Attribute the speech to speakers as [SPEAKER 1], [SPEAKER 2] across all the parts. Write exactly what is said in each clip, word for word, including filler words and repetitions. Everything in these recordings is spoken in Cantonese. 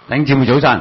[SPEAKER 1] 弟兄姊妹早晨。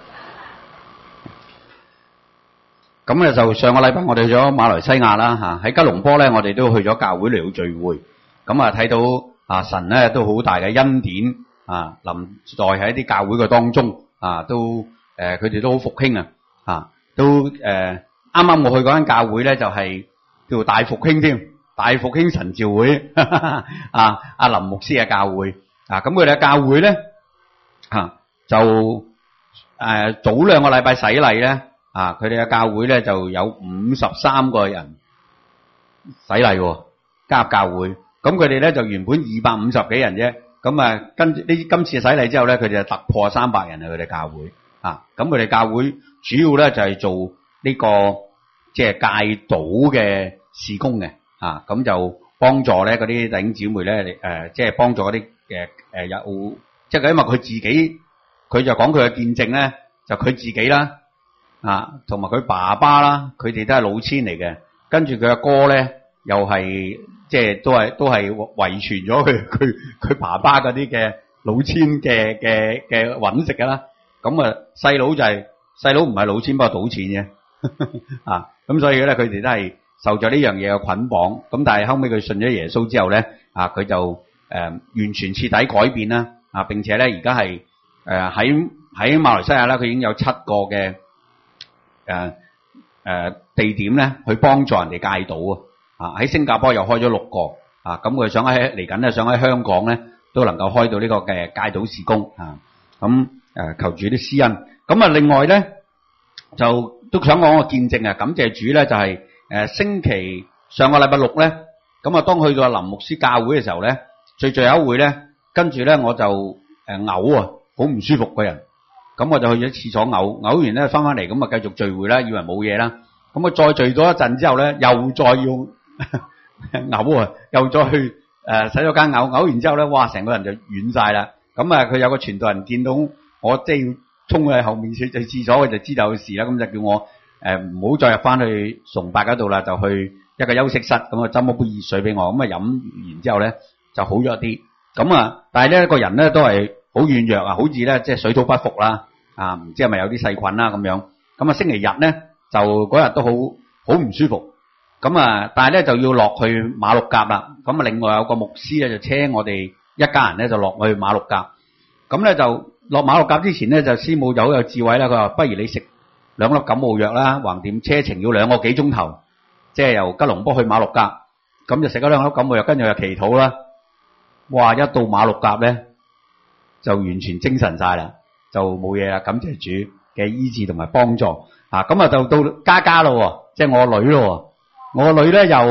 [SPEAKER 1] 咁咧就上個禮拜我哋去咗馬來西亞啦嚇，喺吉隆坡咧我哋都去咗教會嚟到聚會，咁啊睇到啊神咧都好大嘅恩典啊臨在喺啲教會嘅當中啊，都誒佢哋都好復興啊啊都誒啱啱我去嗰間教會咧就係叫大復興添，大復興神召會啊阿林牧師嘅教會啊，咁佢哋嘅教會咧嚇。就誒、呃、早兩個禮拜洗禮咧，啊佢哋嘅教會咧就有五十三個人洗禮喎，加入教會。咁佢哋咧就原本二百五十幾人啫，咁啊跟住呢今次洗禮之後咧，佢哋就突破三百人啊！佢哋教會啊，咁佢哋教會主要咧就係、是、做呢、這個即係戒賭嘅事工嘅，啊咁就幫助咧嗰啲弟兄姊妹咧誒，即係幫助嗰啲誒誒有即係因為佢自己。佢就講佢嘅見證咧，就佢自己啦，啊，同埋佢爸爸啦，佢哋都係老千嚟嘅。跟住佢阿哥咧，又係即係都係都係遺傳咗佢佢佢爸爸嗰啲嘅老千嘅嘅嘅揾食㗎啦。咁啊，細佬就係細佬唔係老千，不過賭錢啫。啊，咁所以咧，佢哋都係受咗呢樣嘢嘅捆綁。咁但係後尾佢信咗耶穌之後咧，啊，佢就誒、呃、完全徹底改變啦。啊，並且咧而家係。誒喺喺馬來西亞咧，佢已經有七個嘅誒誒地點咧，去幫助人哋戒賭啊！啊喺新加坡又開咗六個啊，咁佢想喺嚟緊咧，想喺香港咧都能夠開到呢個嘅戒賭事工啊！咁誒求主啲施恩。咁啊，另外咧就都想講個見證啊，感謝主咧就係誒星期上個禮拜六咧，咁啊當去到林牧師教會嘅時候咧，最最後一會咧，跟住咧我就誒嘔啊！好唔舒服個人，咁我就去咗廁所嘔，嘔完咧翻翻嚟，咁啊繼續聚會啦，以為冇嘢啦，咁啊再聚咗一陣之後咧，又再要嘔啊，又再去誒洗咗間嘔，嘔完之後咧，哇成個人就軟晒啦，咁啊佢有個傳道人見到我即係要衝去後面去去廁所，佢就知道有事啦，咁就叫我誒唔好再入翻去崇拜嗰度啦，就去一個休息室，咁啊斟一杯熱水俾我，咁啊飲完之後咧就好咗啲，咁啊但係咧個人咧都係。好軟弱啊，好似咧即係水土不服啦，啊唔知係咪有啲細菌啦咁樣。咁啊星期日咧就嗰日都好好唔舒服。咁啊，但係咧就要落去馬六甲啦。咁啊，另外有個牧師咧就車我哋一家人咧就落去馬六甲。咁咧就落馬六甲之前咧就師母就好有智慧啦，佢話不如你食兩粒感冒藥啦，橫掂車程要兩個幾鐘頭，即係由吉隆坡去馬六甲。咁就食咗兩粒感冒藥，跟住就祈禱啦。哇！一到馬六甲咧〜就完全精神晒啦，就冇嘢啦。感謝主嘅醫治同埋幫助啊！咁啊就到嘉嘉咯，即係我個女咯。我個女咧又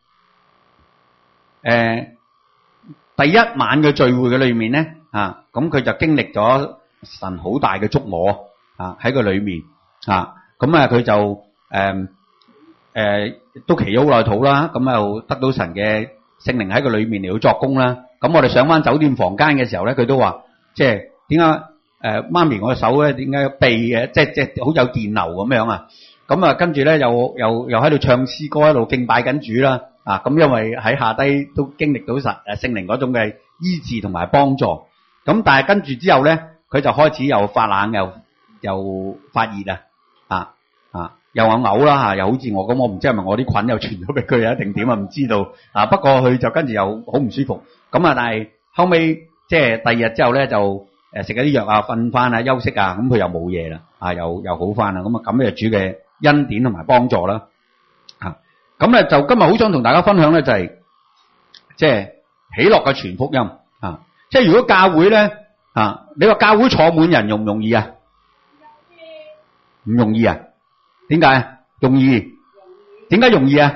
[SPEAKER 1] 誒第一晚嘅聚會嘅裏面咧啊，咁佢就經歷咗神好大嘅觸摸啊喺個裏面啊，咁啊佢就誒誒都祈咗好耐禱啦，咁又得到神嘅聖靈喺個裏面嚟到作工啦。咁我哋上翻酒店房間嘅時候咧，佢都話。即係點解誒媽咪我個手咧點解痹嘅？即係即係好有電流咁樣啊！咁啊跟住咧又又又喺度唱詩歌，喺度敬拜緊主啦啊！咁因為喺下低都經歷到神誒聖靈嗰種嘅醫治同埋幫助。咁但係跟住之後咧，佢就開始又發冷又又發熱啊啊啊！又有嘔啦嚇，又好似我咁，我唔知係咪我啲菌又傳咗俾佢啊定點啊？唔知道啊。不過佢就跟住又好唔舒服。咁啊，但係後尾。即係第二日之後咧，就誒食咗啲藥啊，瞓翻啊，休息啊，咁佢又冇嘢啦，啊又又好翻啦，咁啊咁就主嘅恩典同埋幫助啦，啊咁咧就今日好想同大家分享咧就係即係喜樂嘅全福音啊！即係如果教會咧啊，你話教會坐滿人容唔容易啊？唔容易啊？點解？容易？點解容易啊？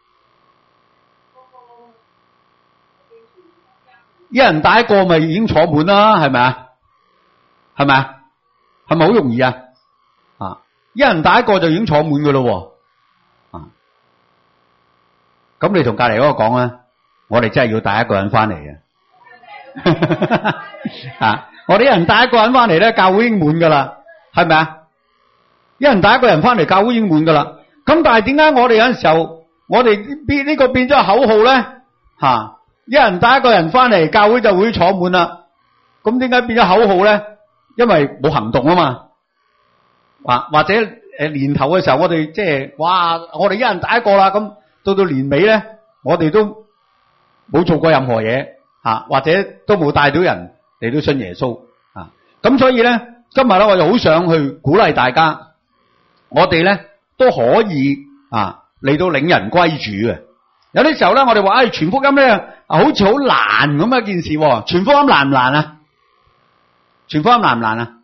[SPEAKER 1] 一人帶一個咪已經坐滿啦，係咪啊？係咪啊？係咪好容易啊？啊！一人帶一個就已經坐滿噶咯，啊！咁你同隔籬嗰個講啊，我哋真係要帶一個人翻嚟嘅，啊！我哋一人帶一個人翻嚟咧，教會已經滿噶啦，係咪啊？一人帶一個人翻嚟，教會已經滿噶啦。咁但係點解我哋有陣時候，我哋變呢個變咗口號咧？吓、啊！一人帶一個人翻嚟，教會就會坐滿啦。咁點解變咗口號咧？ 因為冇行動啊嘛，或或者誒年頭嘅時候我哋即係哇，我哋一人打一個啦，咁到到年尾咧，我哋都冇做過任何嘢吓，或者都冇帶到人嚟到信耶穌啊。咁所以咧，今日咧我就好想去鼓勵大家，我哋咧都可以啊嚟到領人歸主嘅。有啲時候咧，我哋話誒傳福音咧啊，好似好難咁一件事。傳福音難唔難啊？傳福音難唔難啊？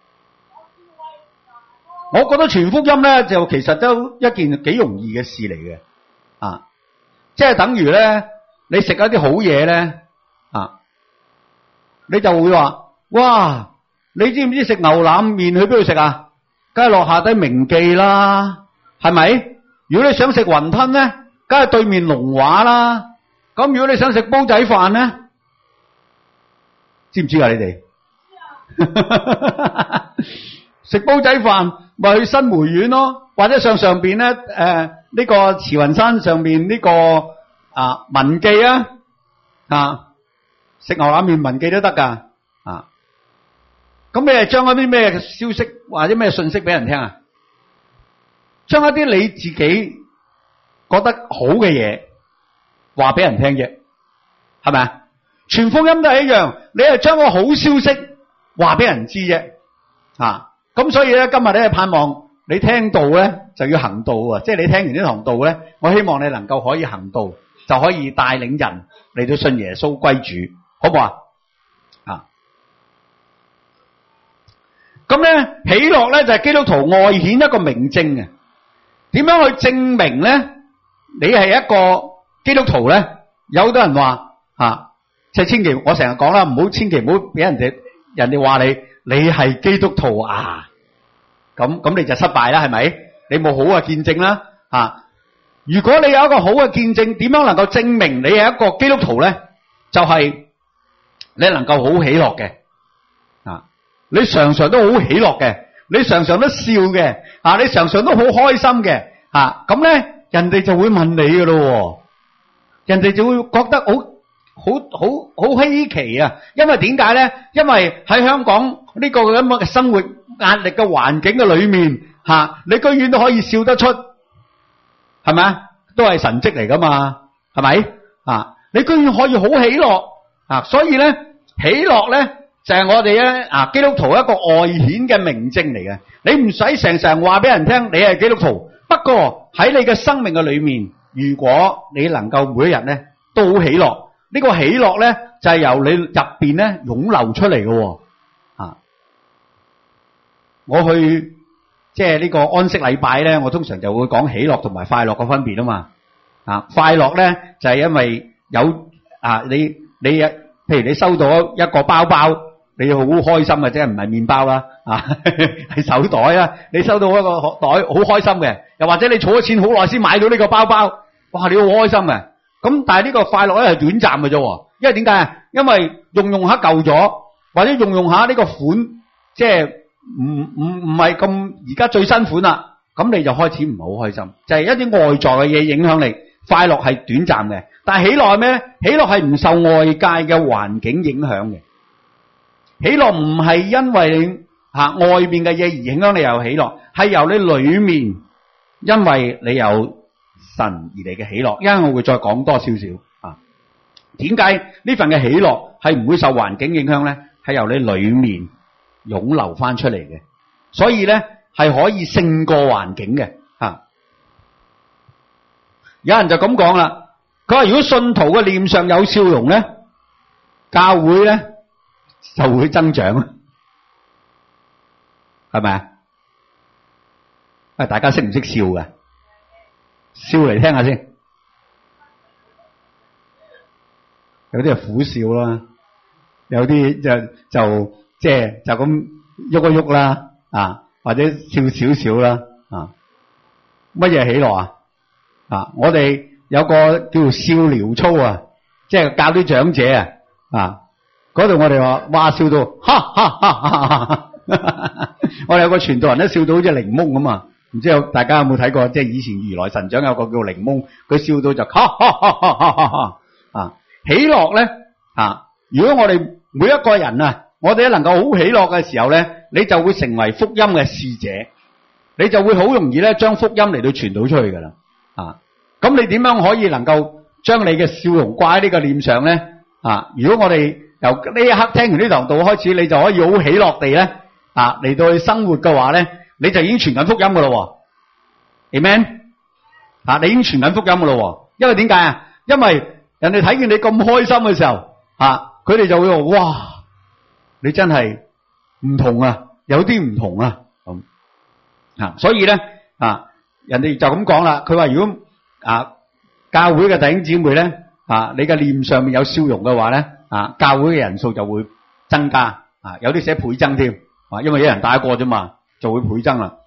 [SPEAKER 1] 我覺得傳福音咧就其實都一件幾容易嘅事嚟嘅啊，即係等於咧你食一啲好嘢咧啊，你就會話哇，你知唔知食牛腩麵去邊度食啊？梗係落下低明記啦，係咪？如果你想食雲吞咧，梗係對面龍華啦。咁如果你想食煲仔飯咧，知唔知啊？你哋食煲仔飯咪去新梅苑咯，或者上上邊咧誒呢個慈雲山上邊呢個啊文記啊啊食牛腩麵文記都得噶啊。咁你係將一啲咩消息或者咩信息俾人聽啊？將一啲你自己覺得好嘅嘢話俾人聽啫，係咪啊？傳福音都係一樣，你係將個好消息話俾人知啫啊！咁所以咧，今日咧盼望你聽道咧就要行道啊！即係你聽完呢堂道咧，我希望你能夠可以行道，就可以帶領人嚟到信耶穌歸主，好唔好啊？啊！咁咧喜樂咧就係基督徒外顯一個明證嘅。點樣去證明咧？你係一個基督徒咧？有好多人話啊，即係千祈我成日講啦，唔好千祈唔好俾人哋人哋話你你係基督徒啊！咁咁你就失敗啦，係咪？你冇好嘅見證啦啊！如果你有一個好嘅見證，點樣能夠證明你係一個基督徒咧？就係你能夠好喜樂嘅啊！你常常都好喜樂嘅，你常常都笑嘅啊！你常常都好開心嘅啊！咁咧，人哋就會問你噶咯，人哋就會覺得好好好好稀奇啊！因為點解咧？因為喺香港呢個咁嘅生活壓力嘅環境嘅裏面吓，你居然都可以笑得出，係咪啊？都係神蹟嚟噶嘛，係咪啊？你居然可以好喜樂啊！所以咧，喜樂咧就係我哋咧啊基督徒一個外顯嘅明證嚟嘅。你唔使成成話俾人聽你係基督徒，不過喺你嘅生命嘅裏面，如果你能夠每一日咧都好喜樂，呢個喜樂咧就係由你入邊咧湧流出嚟嘅。啊，我去即係呢個安息禮拜咧，我通常就會講喜樂同埋快樂嘅分別啊嘛。啊，快樂咧就係因為有啊你你譬如你收到一個包包，你好開心嘅啫，唔係麵包啦，啊係手袋啊，你收到一個袋好開心嘅，又或者你儲咗錢好耐先買到呢個包包，哇你好開心嘅。咁但係呢個快樂咧係短暫嘅啫，因為點解啊？因為用用下舊咗，或者用用下呢個款，即係唔唔唔係咁而家最新款啦，咁你就開始唔係好開心，就係一啲外在嘅嘢影響你。快樂係短暫嘅，但係喜樂係咩咧？喜樂係唔受外界嘅環境影響嘅。喜樂唔係因為你吓外面嘅嘢而影響你有喜樂，係由你裏面，因為你有神而嚟嘅喜樂。因為我會再講多少少啊，點解呢份嘅喜樂係唔會受環境影響咧？係由你裏面湧流翻出嚟嘅，所以咧係可以勝過環境嘅啊。有人就咁講啦，佢話如果信徒嘅臉上有笑容咧，教會咧就會增長，係咪啊？啊，大家識唔識笑㗎？笑嚟聽下先。有啲係苦笑啦，有啲就就即係就咁喐一喐啦，啊，或者笑少少啦，啊，乜嘢喜樂啊？啊！我哋有個叫做笑療操啊，即係教啲長者啊，啊嗰度我哋話哇笑到哈哈哈哈哈！我哋有個傳道人咧笑到好似檸檬咁啊，唔知有大家有冇睇過？即係以前如來神掌有個叫檸檬，佢笑到就哈哈哈哈哈哈啊！喜樂咧啊！如果我哋每一個人啊， 我哋能夠好喜樂嘅時候咧，你就會成為福音嘅使者，你就會好容易咧將福音嚟到傳到出去噶啦。啊，咁你點樣可以能夠將你嘅笑容掛喺呢個臉上咧？啊，如果我哋由呢一刻聽完呢堂道開始，你就可以好喜樂地咧啊嚟到去生活嘅話咧，你就已經傳緊福音噶咯。Amen。啊，你已經傳緊福音噶咯。因為點解啊？因為人哋睇見你咁開心嘅時候，啊，佢哋就會話：哇，你真係唔同啊，有啲唔同啊咁啊。所以咧啊，人哋就咁講啦。佢話如果啊教會嘅弟兄姊妹咧啊，你嘅臉上面有笑容嘅話咧啊，教會嘅人數就會增加啊，有啲寫倍增添啊，因為有人帶過啫嘛，就會倍增啦。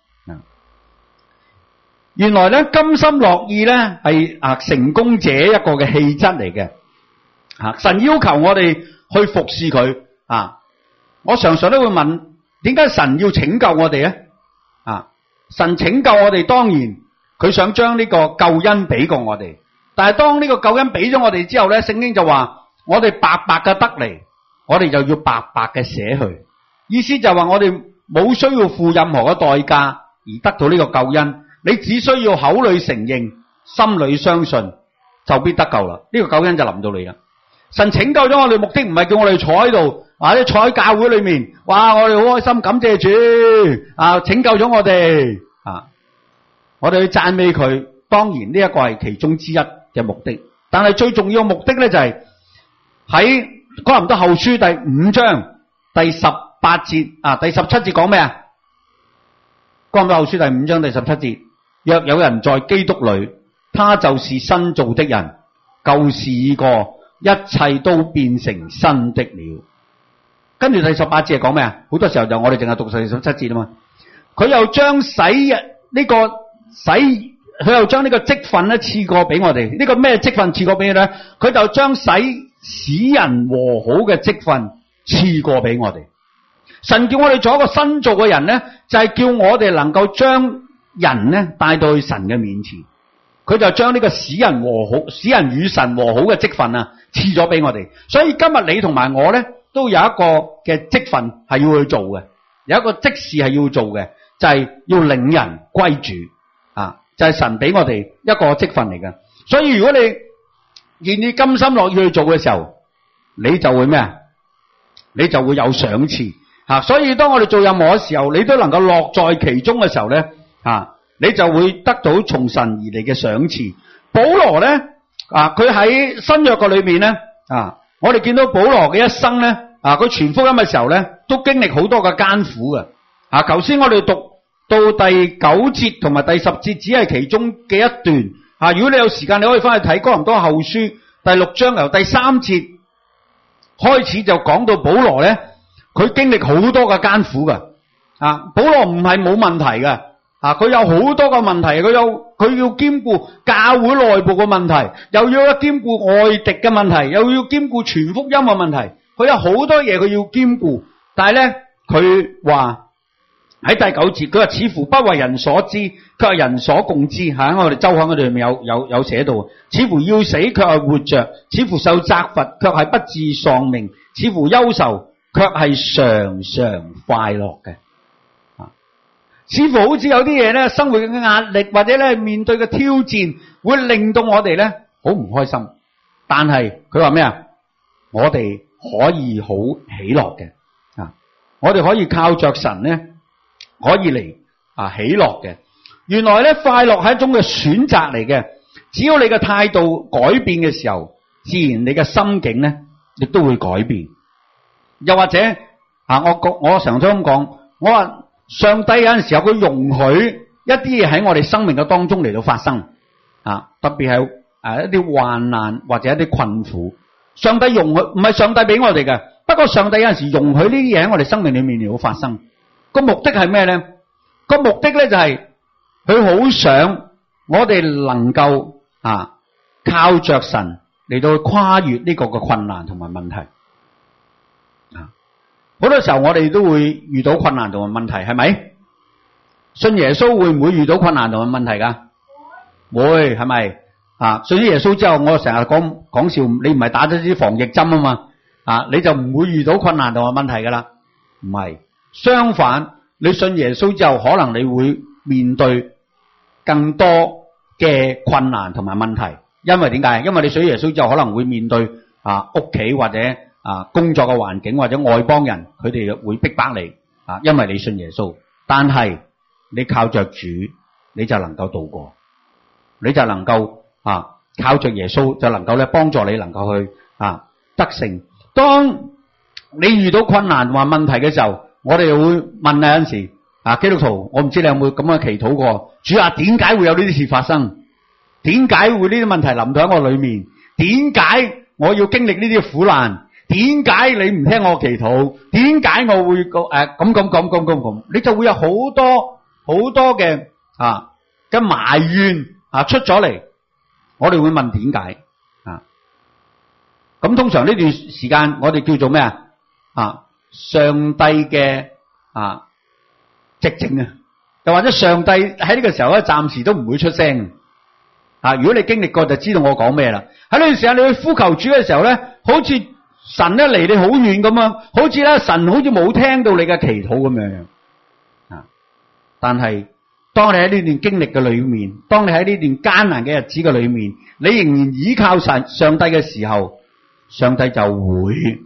[SPEAKER 1] 原來咧甘心樂意咧係啊成功者一個嘅氣質嚟嘅。啊，神要求我哋去服侍佢啊。我常常都會問，點解神要拯救我哋咧？啊，神拯救我哋，當然佢想將呢個救恩俾過我哋。但係當呢個救恩俾咗我哋之後咧，聖經就話我哋白白嘅得嚟，我哋就要白白嘅捨去。意思就係話我哋冇需要付任何嘅代價而得到呢個救恩。你只需要口裏承認，心裏相信，就必得救啦。呢個救恩就臨到你啦。神拯救咗我哋，目的唔係叫我哋坐喺度，或者坐喺教會裏面，哇！我哋好開心，感謝主啊，拯救咗我哋啊！我哋去讚美佢，當然呢一個係其中之一嘅目的。但係最重要嘅目的咧，就係喺哥林多後書第五章第十八節啊，第十七節講咩啊？哥林多後書第五章第十七節。若有人在基督裏，他就是新造的人，舊事已過，一切都變成新的了。跟住第十八節係講咩啊？好多時候就我哋淨係讀第十七節啊嘛。佢又將使呢個使，佢又將呢個職分咧賜過俾我哋。呢個咩職分賜過俾佢咧？佢就將使使人和好嘅職分賜過俾我哋。神叫我哋做一個新造嘅人咧，就係叫我哋能夠將人咧帶到去神嘅面前。佢就將呢個使人和好、使人與神和好嘅職分啊賜咗俾我哋。所以今日你同埋我咧都有一個嘅職分係要去做嘅，有一個職事係要做嘅，就係要領人歸主啊！就係神俾我哋一個職分嚟嘅。所以如果你願意甘心樂意去做嘅時候，你就會咩啊？你就會有賞賜吓。所以當我哋做任何嘅時候，你都能夠樂在其中嘅時候咧啊，你就會得到從神而嚟嘅賞賜。保羅咧啊，佢喺新約嘅裏面咧啊，我哋見到保羅嘅一生咧啊，佢傳福音嘅時候咧，都經歷好多嘅艱苦嘅啊。頭先我哋讀到第九節同埋第十節，只係其中嘅一段啊。如果你有時間，你可以翻去睇哥林多後書第六章，由第三節開始就講到保羅咧，佢經歷好多嘅艱苦嘅啊。保羅唔係冇問題嘅。啊！佢有好多個問題，佢有佢要兼顧教會內部嘅問題，又要兼顧外敵嘅問題，又要兼顧傳福音嘅問題。佢有好多嘢佢要兼顧，但係咧佢話喺第九節，佢話似乎不為人所知，卻係人所共知。喺我哋周刊嗰度有有有寫到，似乎要死，卻係活着；似乎受責罰，卻係不致喪命；似乎憂愁，卻係常常快樂嘅。似乎好似有啲嘢咧，生活嘅壓力或者咧面對嘅挑戰，會令到我哋咧好唔開心。但係佢話咩啊？我哋可以好喜樂嘅啊！我哋可以靠着神咧，可以嚟啊喜樂嘅。原來咧快樂係一種嘅選擇嚟嘅。只要你嘅態度改變嘅時候，自然你嘅心境咧亦都會改變。又或者啊，我我我常常咁講，我話。上帝有陣時候佢容許一啲嘢喺我哋生命嘅當中嚟到發生啊，特別係誒一啲患難或者一啲困苦，上帝容許，唔係上帝俾我哋嘅，不過上帝有陣時容許呢啲嘢喺我哋生命裏面嚟到發生。個目的係咩咧？個目的咧就係佢好想我哋能夠啊靠着神嚟到跨越呢個嘅困難同埋問題。好多時候我哋都會遇到困難同埋問題，係咪？信耶穌會唔會遇到困難同埋問題噶？會，係咪？啊，信咗耶穌之後，我成日講講笑，你唔係打咗啲防疫針啊嘛？ 啊，你就唔會遇到困難同埋問題噶啦。唔係，相反，你信耶穌之後，可能你會面對更多嘅困難同埋問題。因為點解？因為你信耶穌之後，可能會面對啊屋企或者啊工作嘅環境或者外邦人，佢哋會逼迫你啊，因為你信耶穌。但係你靠着主，你就能夠度過，你就能夠啊靠着耶穌就能夠咧幫助你能夠去啊得勝。當你遇到困難或問題嘅時候，我哋會問啊，有陣時啊基督徒，我唔知你有冇咁樣祈禱過？主啊，點解會有呢啲事發生？點解會呢啲問題臨到喺我裏面？點解我要經歷呢啲苦難？點解你唔聽我祈禱？點解我會誒咁咁咁咁咁咁？你就會有好多好多嘅啊嘅埋怨啊出咗嚟。我哋會問點解啊？咁通常呢段時間我哋叫做咩啊？啊，上帝嘅啊寂靜啊，又或者上帝喺呢個時候咧暫時都唔會出聲。啊！如果你經歷過就知道我講咩啦。喺呢段時間你去呼求主嘅時候咧，好似神咧離你好遠咁樣，好似咧神好似冇聽到你嘅祈禱咁樣啊。但係當你喺呢段經歷嘅裏面，當你喺呢段艱難嘅日子嘅裏面，你仍然依靠神上帝嘅時候，上帝就會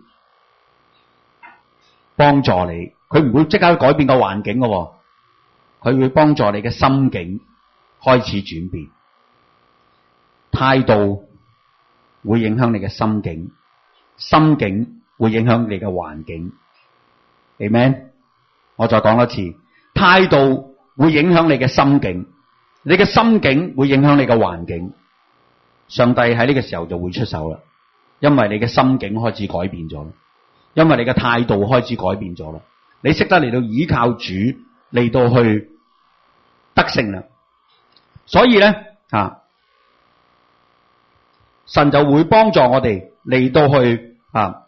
[SPEAKER 1] 幫助你。佢唔會即刻改變個環境嘅，佢會幫助你嘅心境開始轉變。態度會影響你嘅心境，心境會影響你嘅環境。Amen。我再講一次，態度會影響你嘅心境，你嘅心境會影響你嘅環境。上帝喺呢個時候就會出手啦，因為你嘅心境開始改變咗，因為你嘅態度開始改變咗啦。你識得嚟到依靠主嚟到去得勝啦。所以咧啊。神就會幫助我哋嚟到去啊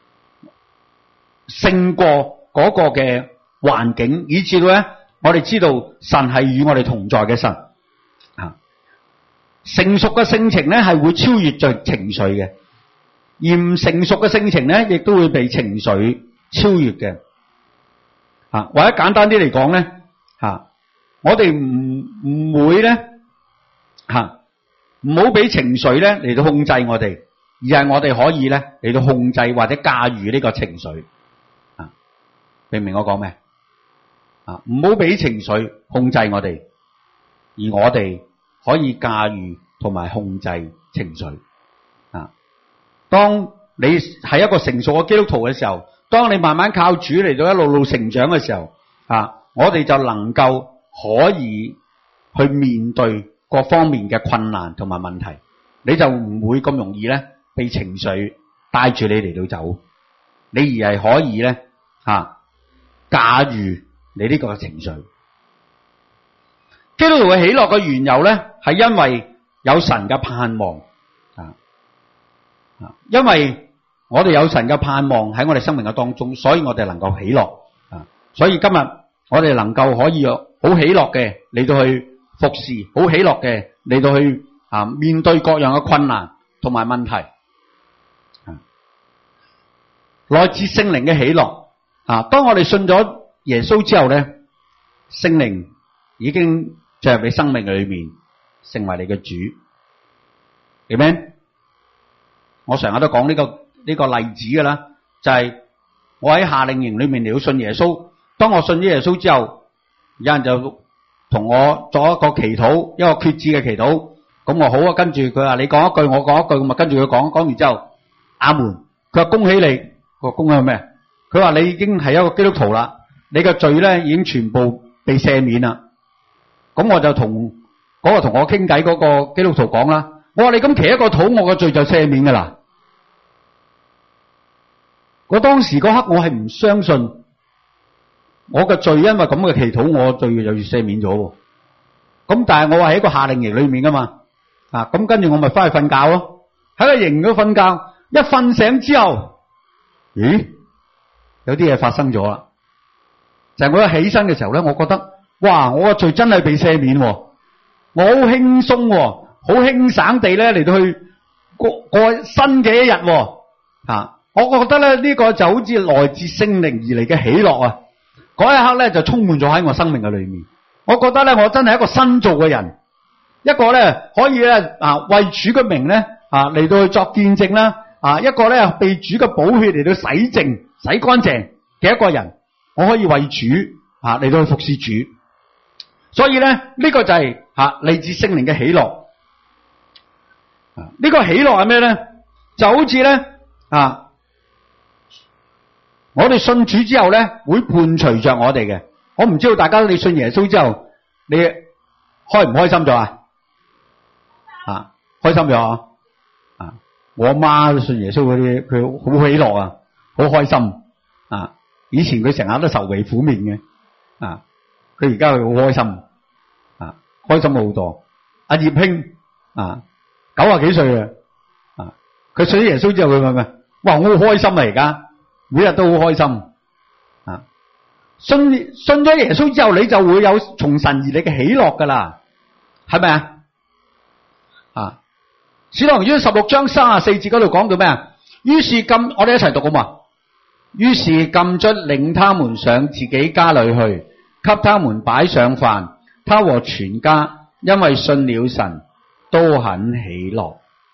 [SPEAKER 1] 勝過嗰個嘅環境，以至到咧我哋知道神係與我哋同在嘅神啊。成熟嘅性情咧係會超越着情緒嘅，而唔成熟嘅性情咧亦都會被情緒超越嘅啊。或者簡單啲嚟講咧啊，我哋唔唔會咧吓。啊唔好俾情緒咧嚟到控制我哋，而係我哋可以咧嚟到控制或者駕馭呢個情緒啊。明唔明我講咩啊？唔好俾情緒控制我哋，而我哋可以駕馭同埋控制情緒啊。當你係一個成熟嘅基督徒嘅時候，當你慢慢靠主嚟到一路路成長嘅時候啊，我哋就能夠可以去面對各方面嘅困難同埋問題，你就唔會咁容易咧被情緒帶住你嚟到走，你而係可以咧吓駕馭你呢個情緒。基督徒嘅喜樂嘅緣由咧，係因為有神嘅盼望啊啊！因為我哋有神嘅盼望喺我哋生命嘅當中，所以我哋能夠喜樂啊！所以今日我哋能夠可以好喜樂嘅嚟到去服侍，好喜樂嘅嚟到去啊面對各樣嘅困難同埋問題，啊，來自聖靈嘅喜樂啊！當我哋信咗耶穌之後咧，聖靈已經進入你生命裏面，成為你嘅主。Amen。我成日都講呢個呢個例子噶啦，就係我喺夏令營裏面嚟到信耶穌，當我信咗耶穌之後，有人就同我做一個祈禱，一個決志嘅祈禱，咁我好啊。跟住佢話你講一句，我講一句，咁啊跟住佢講，講完之後，阿門。佢話恭喜你，佢話恭喜咩？佢話你已經係一個基督徒啦，你嘅罪咧已經全部被赦免啦。咁我就同嗰個同我傾偈嗰個基督徒講啦，我話你咁祈一個禱，我嘅罪就赦免噶啦。我當時嗰刻我係唔相信。我嘅罪因為咁嘅祈禱，我罪就要赦免咗。咁但係我話喺個夏令營裏面噶嘛，啊咁跟住我咪翻去瞓覺咯。喺個營度瞓覺，一瞓醒之後，咦，有啲嘢發生咗啦。就係我一起身嘅時候咧，我覺得哇，我嘅罪真係被赦免，我好輕鬆，好輕省地咧嚟到去過過新嘅一日。啊， 我覺得咧呢個就好似來自聖靈而嚟嘅喜樂啊！嗰一刻咧就充滿咗喺我生命嘅裏面。我覺得咧我真係一個新造嘅人，一個咧可以咧啊為主嘅名咧啊嚟到去作見證啦，啊一個咧被主嘅寶血嚟到洗淨、洗乾淨嘅一個人，我可以為主啊嚟到去服侍主。所以咧呢、這個就係吓嚟自聖靈嘅喜樂。呢、這個喜樂係咩咧？就好似咧啊。我哋信主之後咧，會伴隨着我哋嘅。我唔知道大家你信耶穌之後，你開唔開心咗啊？啊，開心咗啊！我阿媽都信耶穌嗰啲，佢好喜樂啊，好開心啊！以前佢成日都愁眉苦面嘅啊，佢而家佢好開心啊，開心好多。阿葉兄啊，九啊幾歲啊？啊，佢信咗耶穌之後，佢問咩？哇，我好開心啊！而家。每日都好開心啊！信信咗耶穌之後，你就會有從神而嚟嘅喜樂噶啦，係咪啊？啊！使徒行傳十六章三十四節嗰度講到咩啊？於是禁，我哋一齊讀好嘛？於是禁卒領他們上自己家裏去，給他們擺上飯。他和全家因為信了神，都很喜樂。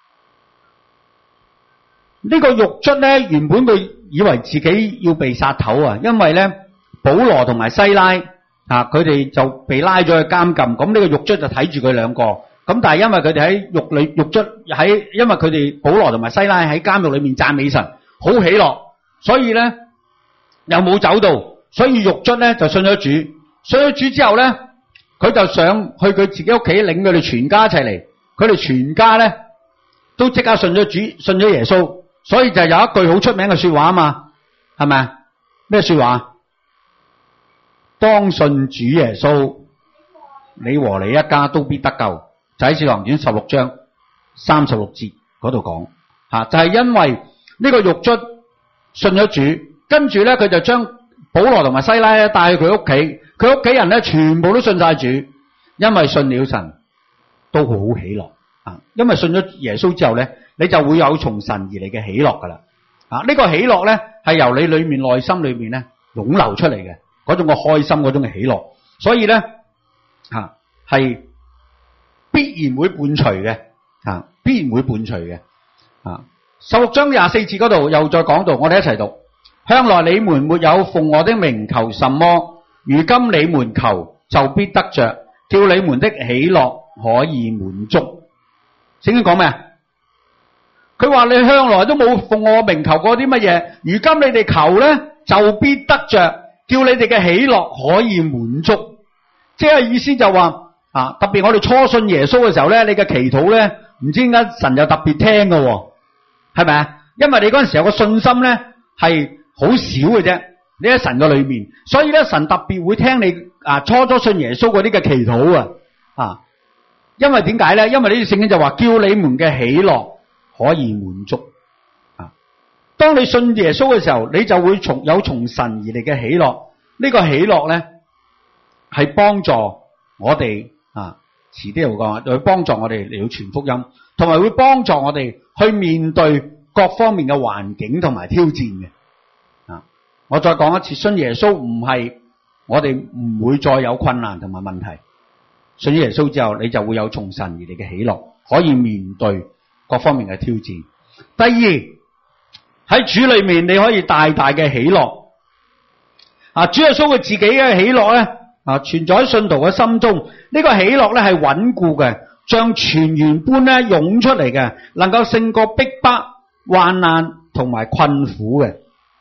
[SPEAKER 1] 呢個獄卒咧，原本佢以為自己要被殺頭啊，因為咧保羅同埋西拉啊，佢哋就被拉咗去監禁，咁呢個獄卒就睇住佢兩個，咁但係因為佢哋喺獄裏獄卒喺，因為佢哋保羅同埋西拉喺監獄裏面讚美神，好喜樂，所以咧又冇走到，所以獄卒咧就信咗主，信咗主之後咧，佢就想去佢自己屋企領佢哋全家一齊嚟，佢哋全家咧都即刻信咗主，信咗耶穌。所以就有一句好出名嘅說話啊嘛，係咪啊？咩說話？當信主耶穌，你和你一家都必得救。就喺《使徒行傳》十六章三十六節嗰度講，吓就係、是、因為呢個獄卒信咗主，跟住咧佢就將保羅同埋西拉咧帶去佢屋企，佢屋企人咧全部都信晒主，因為信了神，都好喜樂啊！因為信咗耶穌之後咧。你就會有從神而嚟嘅喜樂噶啦，啊！呢、這個喜樂咧係由你裏面內心裏面咧湧流出嚟嘅嗰種嘅開心，嗰種嘅喜樂，所以咧啊係必然會伴隨嘅，啊必然會伴隨嘅，啊十六章廿四節嗰度又再講到，我哋一齊讀：向來你們沒有奉我的名求什麼，如今你們求就必得着，叫你們的喜樂可以滿足。聖經講咩啊？佢話你向來都冇奉我名求過啲乜嘢，如今你哋求咧就必得着，叫你哋嘅喜樂可以滿足。即係意思就話啊，特別我哋初信耶穌嘅時候咧，你嘅祈禱咧唔知點解神又特別聽嘅，係咪啊？因為你嗰陣時有個信心咧係好少嘅啫，你喺神嘅裏面，所以咧神特別會聽你啊初初信耶穌嗰啲嘅祈禱啊啊，因為點解咧？因為呢啲聖經就話叫你們嘅喜樂可以滿足啊！當你信耶穌嘅時候，你就會從有從神而嚟嘅喜樂。呢、這個喜樂咧係幫助我哋啊，遲啲又講，就會幫助我哋嚟到傳福音，同埋會幫助我哋去面對各方面嘅環境同埋挑戰嘅啊！我再講一次，信耶穌唔係我哋唔會再有困難同埋問題。信耶穌之後，你就會有從神而嚟嘅喜樂，可以面對各方面嘅挑戰。第二，喺主裏面你可以大大嘅喜樂啊！主耶穌佢自己嘅喜樂咧啊，存在喺信徒嘅心中。呢、這個喜樂咧係穩固嘅，像泉源般咧湧出嚟嘅，能夠勝過逼迫、患難同埋困苦嘅。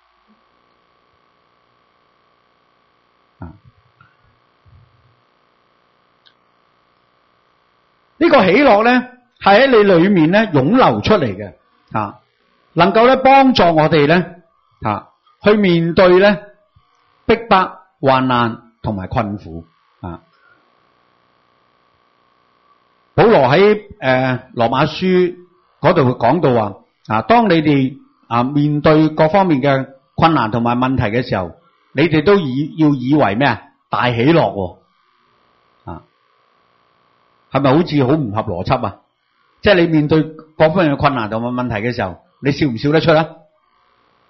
[SPEAKER 1] 啊，呢、這個喜樂咧係喺你裏面咧湧流出嚟嘅，啊，能夠咧幫助我哋咧，啊，去面對咧逼迫、患難同埋困苦，啊。保羅喺誒羅馬書嗰度講到話，啊，當你哋啊面對各方面嘅困難同埋問題嘅時候，你哋都以要以為咩啊大喜樂，啊，係咪好似好唔合邏輯啊？即係你面對各方面嘅困難同埋問題嘅時候，你笑唔笑得出啊？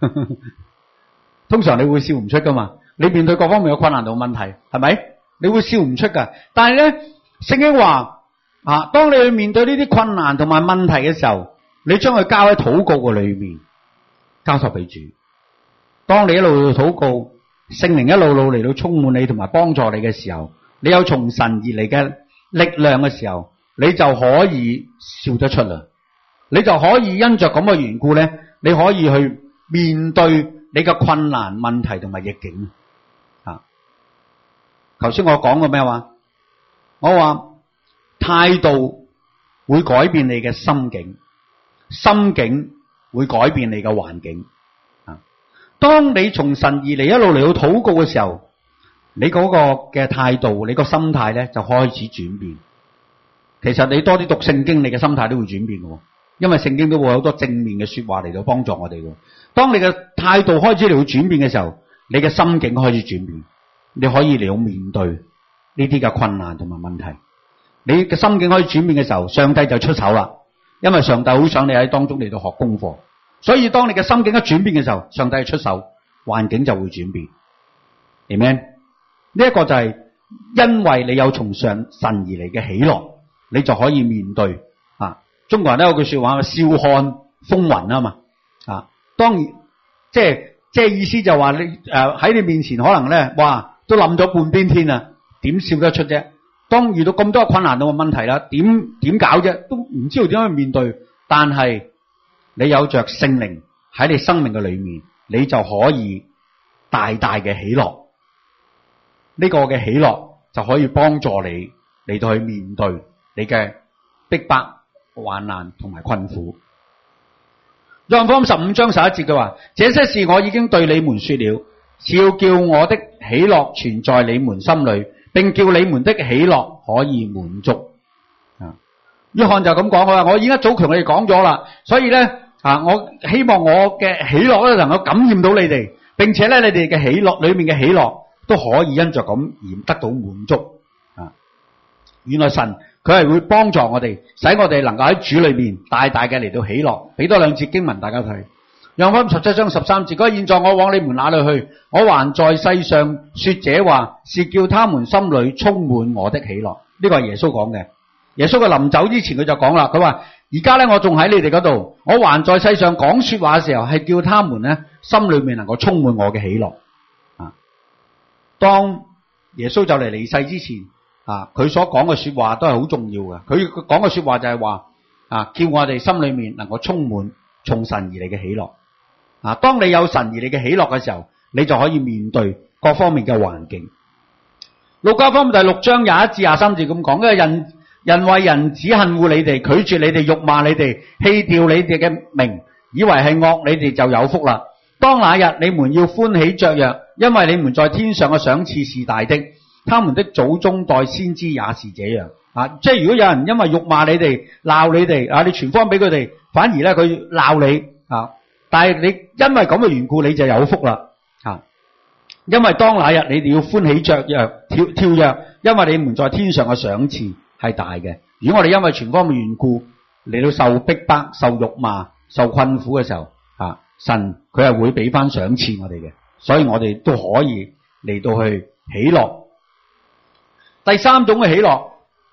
[SPEAKER 1] 通常你會笑唔出噶嘛？你面對各方面嘅困難同問題，係咪？你會笑唔出噶。但係咧，聖經話啊，當你去面對呢啲困難同埋問題嘅時候，你將佢交喺禱告嘅裏面，交託俾主。當你一路禱告，聖靈一路路嚟到充滿你同埋幫助你嘅時候，你有從神而嚟嘅力量嘅時候，你就可以笑得出啦。你就可以因着咁嘅緣故咧，你可以去面對你嘅困難問題同埋逆境。啊，頭先我講過咩話？我話態度會改變你嘅心境，心境會改變你嘅環境。啊，當你從神而嚟一路嚟到禱告嘅時候，你嗰個嘅態度，你個心態咧就開始轉變。其實你多啲讀聖經，你嘅心態都會轉變嘅，因為聖經都會有好多正面嘅說話嚟到幫助我哋嘅。當你嘅態度開始嚟到轉變嘅時候，你嘅心境開始轉變，你可以嚟到面對呢啲嘅困難同埋問題。你嘅心境開始轉變嘅時候，上帝就出手啦，因為上帝好想你喺當中嚟到學功課。所以當你嘅心境一轉變嘅時候，上帝出手，環境就會轉變。Amen？呢一個就係因為你有從上神而嚟嘅喜樂，你就可以面對啊。中國人都有句說話，笑看風雲啊嘛。啊，當然即係即係意思就話你誒喺你面前可能咧，哇都冧咗半邊天啊，點笑得出啫？當遇到咁多困難同問題啦，點點搞啫？都唔知道點樣去面對。但係你有着聖靈喺你生命嘅裏面，你就可以大大嘅喜樂。呢個嘅喜樂就可以幫助你嚟到去面對你嘅逼迫、患難同埋困苦。約翰福音十五章十一節嘅話：這些事我已經對你們說了，是要叫我的喜樂存在你們心裏，並叫你們的喜樂可以滿足。啊，約翰就咁講，佢話我已經一早同你哋講咗啦，所以咧啊，我希望我嘅喜樂咧能夠感染到你哋，並且咧你哋嘅喜樂裏面嘅喜樂都可以因着咁而得到滿足。啊，原來神佢係會幫助我哋，使我哋能夠喺主裏面大大嘅嚟到喜樂。俾多兩節經文大家睇。約翰福音十七章十三節，佢現在我往你們那裏去，我還在世上說這話，是叫他們心裏充滿我的喜樂。呢個係耶穌講嘅。耶穌嘅臨走之前佢就講啦，佢話而家咧我仲喺你哋嗰度，我還在世上講說話嘅時候，係叫他們咧心裏面能夠充滿我嘅喜樂。啊，當耶穌就嚟離世之前啊，佢所講嘅說話都係好重要嘅。佢講嘅說話就係話啊，叫我哋心裏面能夠充滿從神而嚟嘅喜樂。啊，當你有神而嚟嘅喜樂嘅時候，你就可以面對各方面嘅環境。路加福音第六章廿一至廿三節咁講，因為人人為人只恨惡你哋，拒絕你哋，辱罵你哋，棄掉你哋嘅名，以為係惡，你哋就有福啦。當那日你們要歡喜雀躍，因為你們在天上嘅賞賜是大的。他們的祖宗代先知也是這樣。啊，即係如果有人因為辱罵你哋、鬧你哋，啊，你傳福音俾佢哋，反而咧佢鬧你啊。但係你因為咁嘅緣故，你就有福啦。啊，因為當那日你哋要歡喜雀躍、跳跳躍，因為你們在天上嘅賞賜係大嘅。如果我哋因為傳福音嘅緣故嚟到受逼迫、受辱罵、受困苦嘅時候，啊，神佢係會俾翻賞賜我哋嘅，所以我哋都可以嚟到去喜樂。第三種嘅喜樂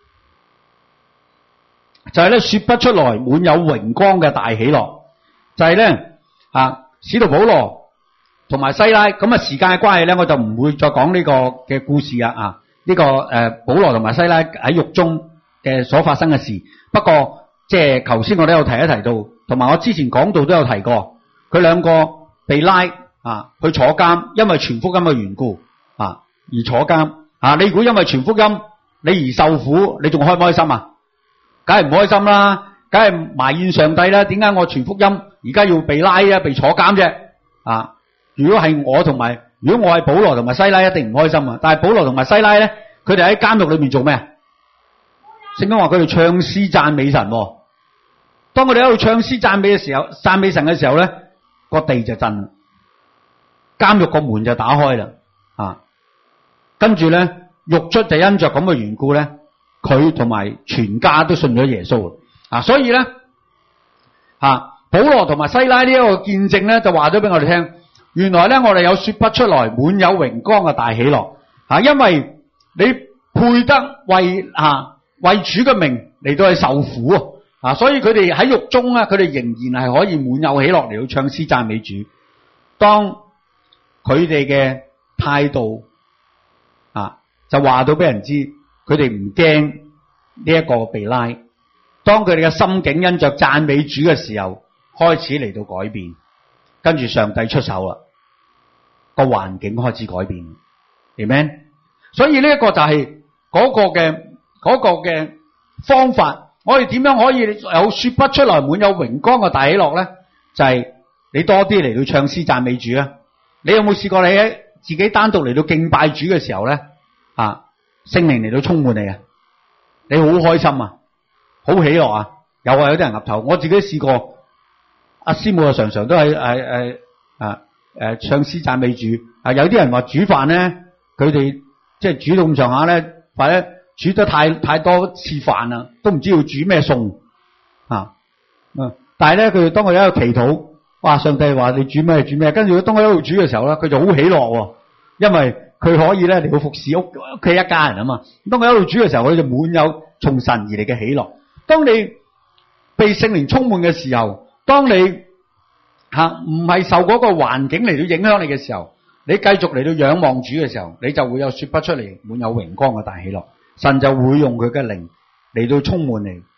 [SPEAKER 1] 就係咧說不出來、滿有榮光嘅大喜樂，就係咧。啊，使徒保羅同埋西拉，咁啊時間嘅關係咧，我就唔會再講呢個嘅故事啊。啊，呢個誒保羅同埋西拉喺獄中嘅所發生嘅事。不過即係頭先我都有提一提到，同埋我之前講到都有提過，佢兩個被拉啊去坐監，因為傳福音嘅緣故啊而坐監啊。你估因為傳福音你而受苦，你仲開唔開心啊？梗係唔開心啦。梗係埋怨上帝啦！點解我傳福音而家要被拉啊，被坐監啫？啊！如果係我同埋，如果我係保羅同埋西拉，一定唔開心啊！但係保羅同埋西拉咧，佢哋喺監獄裏面做咩？聖經話佢哋唱詩讚美神。當佢哋喺度唱詩讚美嘅時候，讚美神嘅時候咧，個地就震，監獄個門就打開啦。啊！跟住咧，獄卒就因着咁嘅緣故咧，佢同埋全家都信咗耶穌。啊，所以咧，啊， 保羅同埋西拉呢一個見證咧，就話咗俾我哋聽，原來咧我哋有說不出來滿有榮光嘅大喜樂啊！因為你配得為啊為主嘅名嚟到去受苦啊，所以佢哋喺獄中咧，佢哋仍然係可以滿有喜樂嚟到唱詩讚美主。當佢哋嘅態度啊，就話到俾人知，佢哋唔驚呢一個被拉。當佢哋嘅心境因着讚美主嘅時候，開始嚟到改變，跟住上帝出手啦，個環境開始改變。Amen。所以呢一個就係嗰個嘅嗰個嘅方法。我哋點樣可以有說不出來滿有榮光嘅大喜樂咧？就係、是、你多啲嚟到唱詩讚美主啊！你有冇試過你喺自己單獨嚟到敬拜主嘅時候咧？啊，聖靈嚟到充滿你啊！你好開心啊，好喜樂啊！有啊，有啲人岌頭，我自己試過。阿師母啊，常常都係誒誒啊誒唱詩讚美主啊！有啲人話煮飯咧，佢哋即係煮到咁上下咧，或者煮得太太多次飯啦，都唔知要煮咩餸啊！嗯，但係咧，佢哋當佢喺度祈禱，哇！上帝話你煮咩煮咩，跟住佢當佢喺度煮嘅時候咧，佢就好喜樂喎，因為佢可以咧嚟到服侍屋屋企一家人啊嘛。當佢喺度煮嘅時候，佢就滿有從神而嚟嘅喜樂。當你被聖靈充滿嘅時候，當你吓唔係受嗰個環境嚟到影響你嘅時候，你繼續嚟到仰望主嘅時候，你就會有說不出嚟滿有榮光嘅大喜樂。神就會用佢嘅靈嚟到充滿你。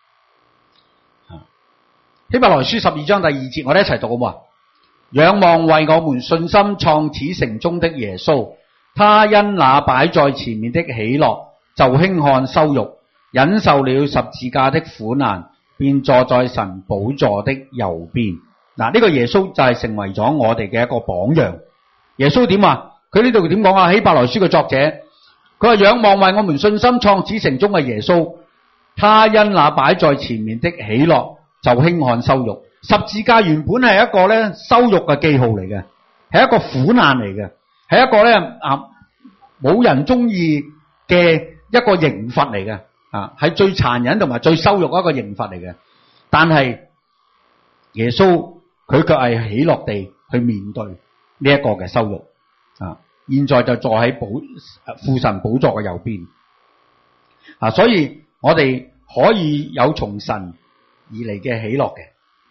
[SPEAKER 1] 希伯來書十二章第二節，我哋一齊讀好唔好啊？仰望為我們信心創始成終的耶穌，他因那擺在前面的喜樂，就輕看羞辱，忍受了十字架的苦難，便坐在神寶座的右邊。嗱，呢個耶穌就係成為咗我哋嘅一個榜樣。耶穌點啊？佢呢度點講啊？希伯來書嘅作者，佢話仰望為我們信心創始成終嘅耶穌，他因那擺在前面的喜樂，就輕看羞辱。十字架原本係一個咧羞辱嘅記號嚟嘅，係一個苦難嚟嘅，係一個咧啊冇人中意嘅一個刑罰嚟嘅，啊係最殘忍同埋最羞辱一個刑罰嚟嘅。但係耶穌佢卻係喜樂地去面對呢一個嘅羞辱啊！現在就坐喺寶父神寶座嘅右邊啊！所以我哋可以有從神而嚟嘅喜樂嘅。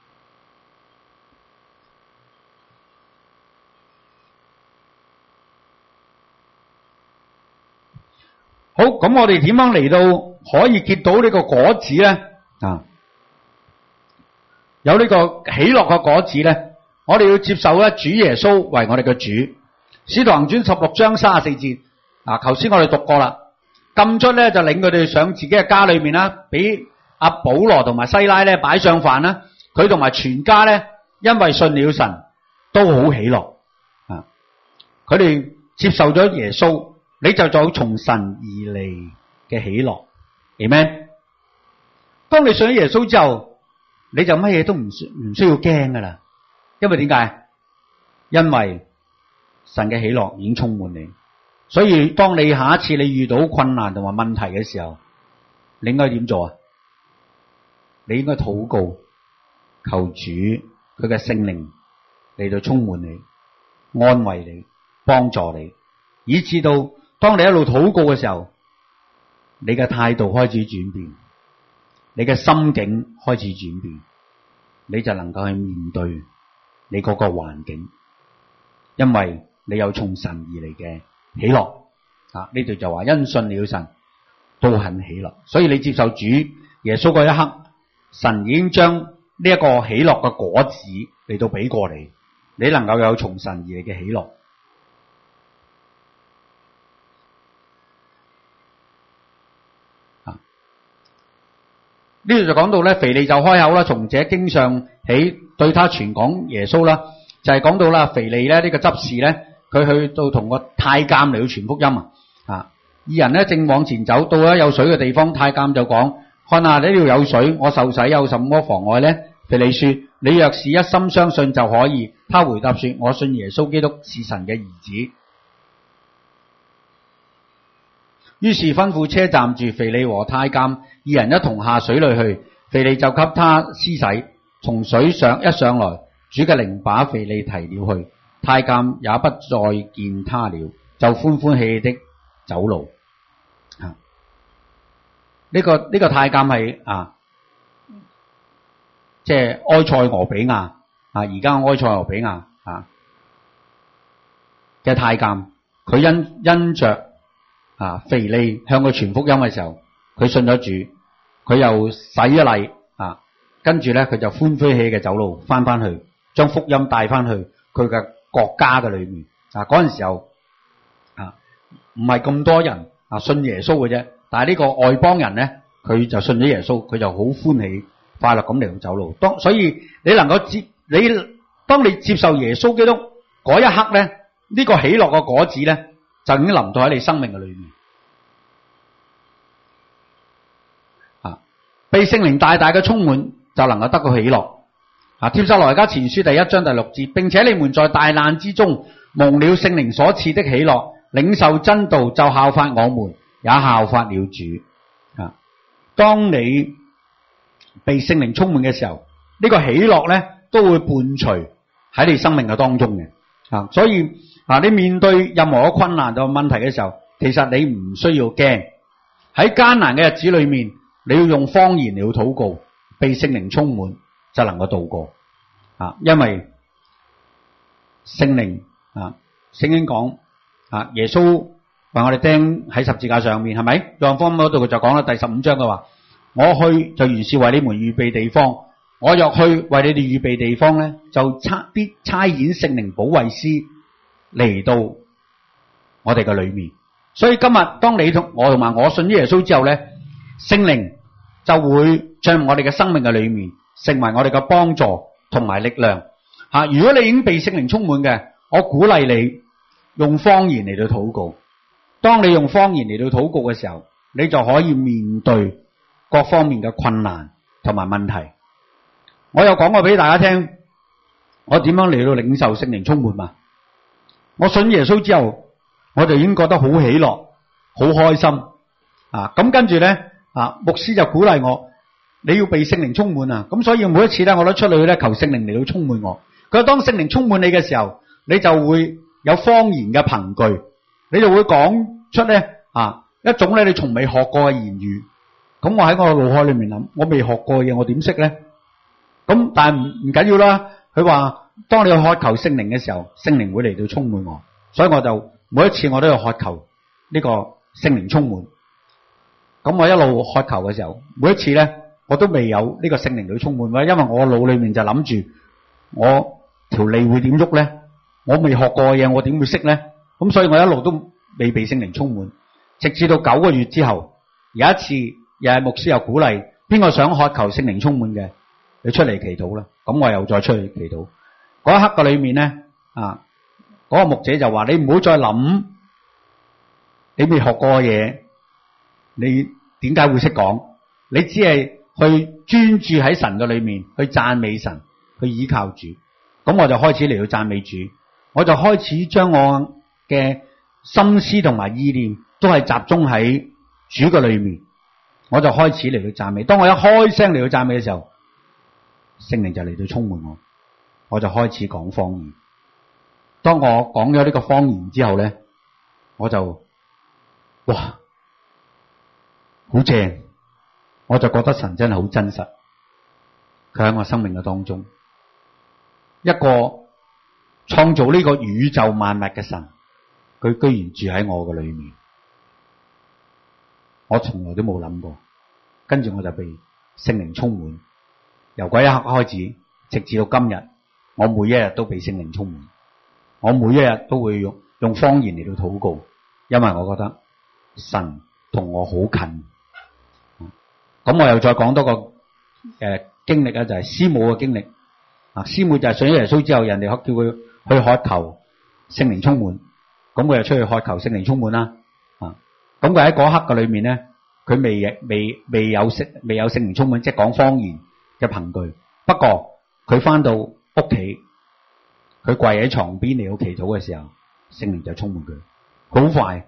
[SPEAKER 1] 好，咁我哋點樣嚟到可以結到呢個果子咧？啊，有呢個喜樂嘅果子咧，我哋要接受咧主耶穌為我哋嘅主。使徒行傳十六章三十四節啊，頭先我哋讀過啦。禁卒咧就領佢哋上自己嘅家裏面啦，俾阿保羅同埋西拉咧擺上飯啦。佢同埋全家咧，因為信了神，都好喜樂啊！佢哋接受咗耶穌。你就做從神而嚟嘅喜樂 Amen。當你信咗耶穌之後，你就乜嘢都唔需唔需要驚噶啦。因為點解？因為神嘅喜樂已經充滿你。所以當你下一次你遇到困難同埋問題嘅時候，你應該點做啊？你應該禱告，求主佢嘅聖靈嚟到充滿你，安慰你，幫助你，以至到當你一路禱告嘅時候，你嘅態度開始轉變，你嘅心境開始轉變，你就能夠去面對你嗰個環境，因為你有從神而嚟嘅喜樂啊！呢度就話因信了神，都很喜樂。所以你接受主耶穌嗰一刻，神已經將呢一個喜樂嘅果子嚟到俾過你，你能夠有從神而嚟嘅喜樂。呢度就講到咧，腓利就開口啦，從這經上起對他傳講耶穌啦，就係講到啦，腓利咧呢個執事咧，佢去到同個太監嚟到傳福音啊，啊，二人咧正往前走，到咗有水嘅地方，太監就講：看下呢度有水，我受洗有什麼妨礙呢？腓利說：你若是一心相信就可以。他回答說：我信耶穌基督是神嘅兒子。於是吩咐車站住，腓利和太監二人一同下水裏去，腓利就給他施洗。 從水上一上來，主嘅靈把腓利提了去，太監也不再見他了，就歡歡喜喜的走路。啊，呢個呢個太監係啊，即係埃塞俄比亞啊，而家埃塞俄比亞啊嘅太監，佢因因着啊腓利向佢傳福音嘅時候，佢信咗主，佢又洗咗禮啊，跟住咧佢就歡歡喜喜嘅走路翻翻去，將福音帶翻去佢嘅國家嘅裏面啊。嗰陣時候啊，唔係咁多人啊信耶穌嘅啫，但係呢個外邦人咧，佢就信咗耶穌，佢就好歡喜快樂咁嚟到走路。當所以你能夠接你，當你接受耶穌基督嗰一刻咧，呢個喜樂嘅果子咧就已經臨到喺你生命嘅裏面啊，被聖靈大大嘅充滿，就能夠得到喜樂啊。帖撒羅尼迦前書第一章第六節，並且你們在大難之中蒙了聖靈所賜的喜樂，領受真道，就效法我們，也效法了主啊。當你被聖靈充滿嘅時候，呢個喜樂咧都會伴隨喺你生命嘅當中嘅啊。所以啊，你面對任何嘅困難同問題嘅時候，其實你唔需要驚。喺艱難嘅日子裏面，你要用方言嚟到禱告，被聖靈充滿就能夠度過啊。因為聖靈啊，聖經講啊，耶穌為我哋釘喺十字架上面，係咪？約翰福音嗰度佢就講啦，第十五章嘅話，我去就原是為你們預備地方，我若去為你哋預備地方咧，就差必差遣聖靈保惠師嚟到我哋嘅裏面。所以今日當你同我同埋我信咗耶穌之後咧，聖靈就會進入我哋嘅生命嘅裏面，成為我哋嘅幫助同埋力量吓。如果你已經被聖靈充滿嘅，我鼓勵你用方言嚟到禱告。當你用方言嚟到禱告嘅時候，你就可以面對各方面嘅困難同埋問題。我有講過俾大家聽，我點樣嚟到領受聖靈充滿嘛？我信耶穌之後，我就已經覺得好喜樂、好開心啊！咁跟住咧啊，牧師就鼓勵我，你要被聖靈充滿啊！咁所以每一次咧，我都出去咧求聖靈嚟到充滿我。佢話當聖靈充滿你嘅時候，你就會有方言嘅憑據，你就會講出咧啊一種咧你從未學過嘅言語。咁我喺我腦海裏面諗，我未學過嘢，我點識咧？咁但係唔唔緊要啦。佢話當你去渴求聖靈嘅時候，聖靈會嚟到充滿我，所以我就每一次我都要渴求呢個聖靈充滿。咁我一路渴求嘅時候，每一次咧我都未有呢個聖靈嚟充滿，因為我腦裏面就諗住我條脷會點喐咧？我未學過嘅嘢，我點會識咧？咁所以我一路都未被聖靈充滿，直至到九個月之後，有一次又係牧師又鼓勵邊個想渴求聖靈充滿嘅，你出嚟祈禱啦。咁我又再出去祈禱。嗰一刻嘅裏面咧，啊，嗰個牧者就話：你唔好再諗你未學過嘅嘢，你點解會識講？你只係去專注喺神嘅裏面，去讚美神，去依靠主。咁我就開始嚟到讚美主，我就開始將我嘅心思同埋意念都係集中喺主嘅裏面，我就開始嚟到讚美。當我一開聲嚟到讚美嘅時候，聖靈就嚟到充滿我，我就開始講方言。當我講咗呢個方言之後咧，我就哇好正，我就覺得神真係好真實，佢喺我生命嘅當中，一個創造呢個宇宙萬物嘅神，佢居然住喺我嘅裏面，我從來都冇諗過。跟住我就被聖靈充滿，由嗰一刻開始，直至到今日，我每一日都被聖靈充滿，我每一日都會用用方言嚟到禱告，因為我覺得神同我好近。咁我又再講多個誒、呃、經歷啊，就係、是、師母嘅經歷啊。師母就係信咗耶穌之後，人哋叫佢去渴求聖靈充滿，咁佢就出去渴求聖靈充滿啦。啊，咁佢喺嗰刻嘅裏面咧，佢未未未有聖未有聖靈充滿，即係講方言嘅憑據。不過佢翻到屋企，佢跪喺床邊嚟到祈禱嘅時候，聖靈就充滿佢。好快，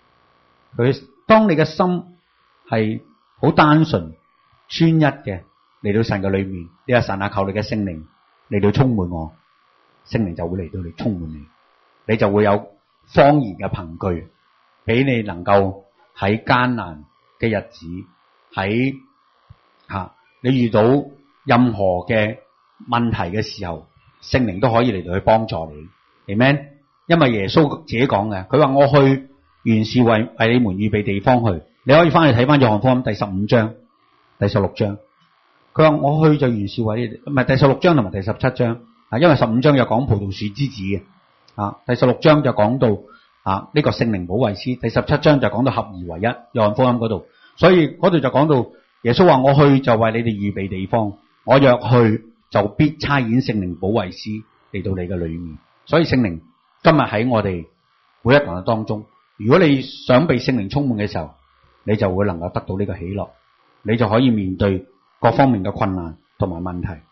[SPEAKER 1] 佢當你嘅心係好單純專一嘅， 嚟到神嘅裏面，你話神啊，求你嘅聖靈嚟到充滿我，聖靈就會嚟到你充滿你，你就會有方言嘅憑據，俾你能夠喺艱難嘅日子，喺吓、啊、你遇到任何嘅問題嘅時候，聖靈都可以嚟到去幫助你。Amen。因為耶穌自己講嘅，佢話我去原是為為你們預備地方去。你可以翻去睇翻約翰福音第十五章、第十六章。佢話我去就原是為你哋，唔係第十六章同埋第十七章啊，因為十五章又講葡萄樹之子嘅啊，第十六章就講到啊呢個聖靈保惠師，第十七章就講到合而為一。約翰福音嗰度，所以嗰度就講到耶穌話我去就為你哋預備地方，我若去就必差遣聖靈保惠師嚟到你嘅裏面。所以聖靈今日喺我哋每一個人當中，如果你想被聖靈充滿嘅時候，你就會能夠得到呢個喜樂，你就可以面對各方面嘅困難同埋問題。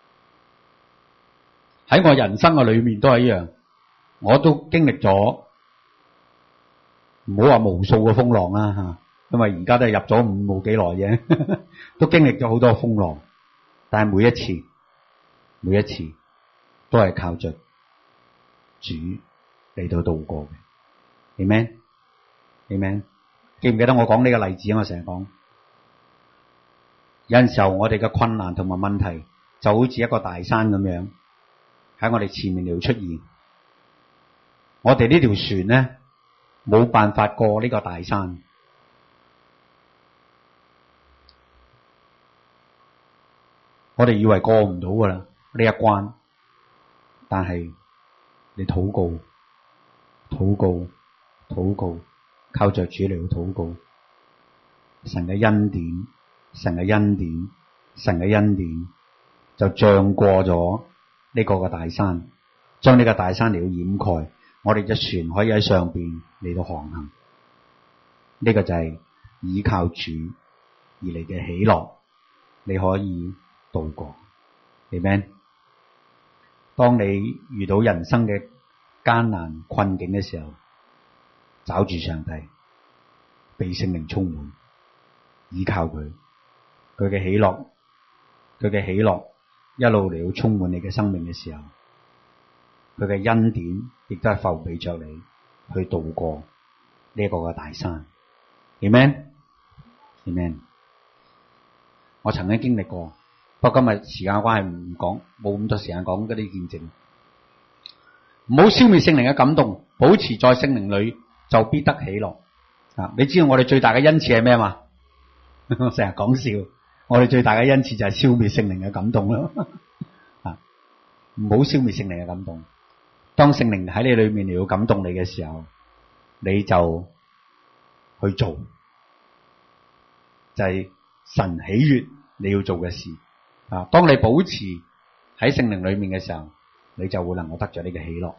[SPEAKER 1] 喺我人生嘅裏面都係一樣，我都經歷咗唔好話無數嘅風浪啦吓，因為而家都係入咗五冇幾耐啫，都經歷咗好多風浪，但係每一次每一次都係靠着主嚟到度過嘅。 Amen Amen。 記唔記得我講呢個例子？我成日講有陣時候我哋嘅困難同埋問題就好似一個大山咁樣喺我哋前面嚟出現，我哋呢條船咧冇辦法過呢個大山，我哋以為過唔到噶啦呢一關，但係你禱告禱告禱告，靠着主嚟去禱告，神嘅恩典神嘅恩典神嘅恩典就漲過咗呢個嘅大山，將呢個大山嚟到掩蓋，我哋隻船可以喺上邊嚟到航行。呢個就係依靠主而嚟嘅喜樂，你可以度過。Amen。 當你遇到人生嘅艱難困境嘅時候，找住上帝，被聖靈充滿，依靠佢，佢嘅喜樂佢嘅喜樂一路嚟到充滿你嘅生命嘅時候，佢嘅恩典亦都係扶庇着你去度過呢個嘅大山。 Amen Amen。 我曾經經歷過，不過今日時間關係唔講，冇咁多時間講嗰啲見證。唔好消滅聖靈嘅感動，保持在聖靈裏就必得喜樂啊！你知道我哋最大嘅恩賜係咩嘛？我成日講笑，我哋最大嘅恩賜就係消滅聖靈嘅感動咯。啊，唔好消滅聖靈嘅感動。當聖靈喺你裏面嚟要感動你嘅時候，你就去做，就係神喜悅你要做嘅事啊！當你保持喺聖靈裏面嘅時候，你就會能夠得着呢個喜樂。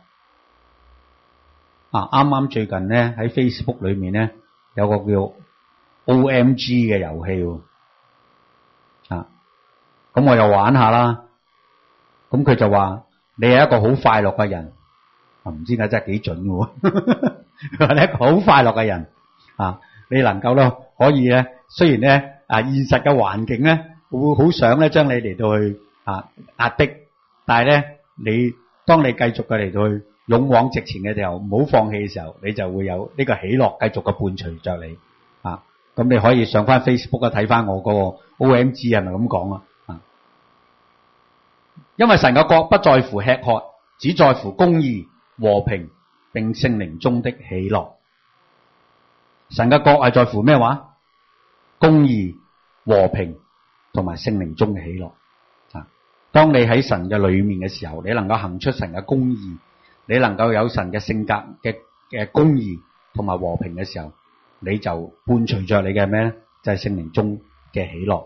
[SPEAKER 1] 啊，啱啱最近咧喺 Facebook 裏面咧有個叫 O M G 嘅遊戲，啊，咁我又玩下啦。咁佢就話你係一個好快樂嘅人，啊，唔知點解真係幾準嘅。佢話你係一個好快樂嘅人，啊，你能夠咧可以咧，雖然咧啊現實嘅環境咧會好想咧將你嚟到去啊壓迫，但係咧你當你繼續嘅嚟到去勇往直前嘅時候，唔好放棄嘅時候，你就會有呢個喜樂繼續嘅伴隨着你啊！咁你可以上翻 Facebook 啊，睇翻我嗰個 O M G 係咪咁講啊？啊，因為神嘅國不在乎吃喝，只在乎公義、和平並聖靈中的喜樂。神嘅國係在乎咩話？公義、和平同埋聖靈中嘅喜樂。啊，當你喺神嘅裏面嘅時候，你能夠行出神嘅公義，你能夠有神嘅性格嘅嘅公義同埋和平嘅時候，你就伴隨着你嘅咩咧？就係聖靈中嘅喜樂。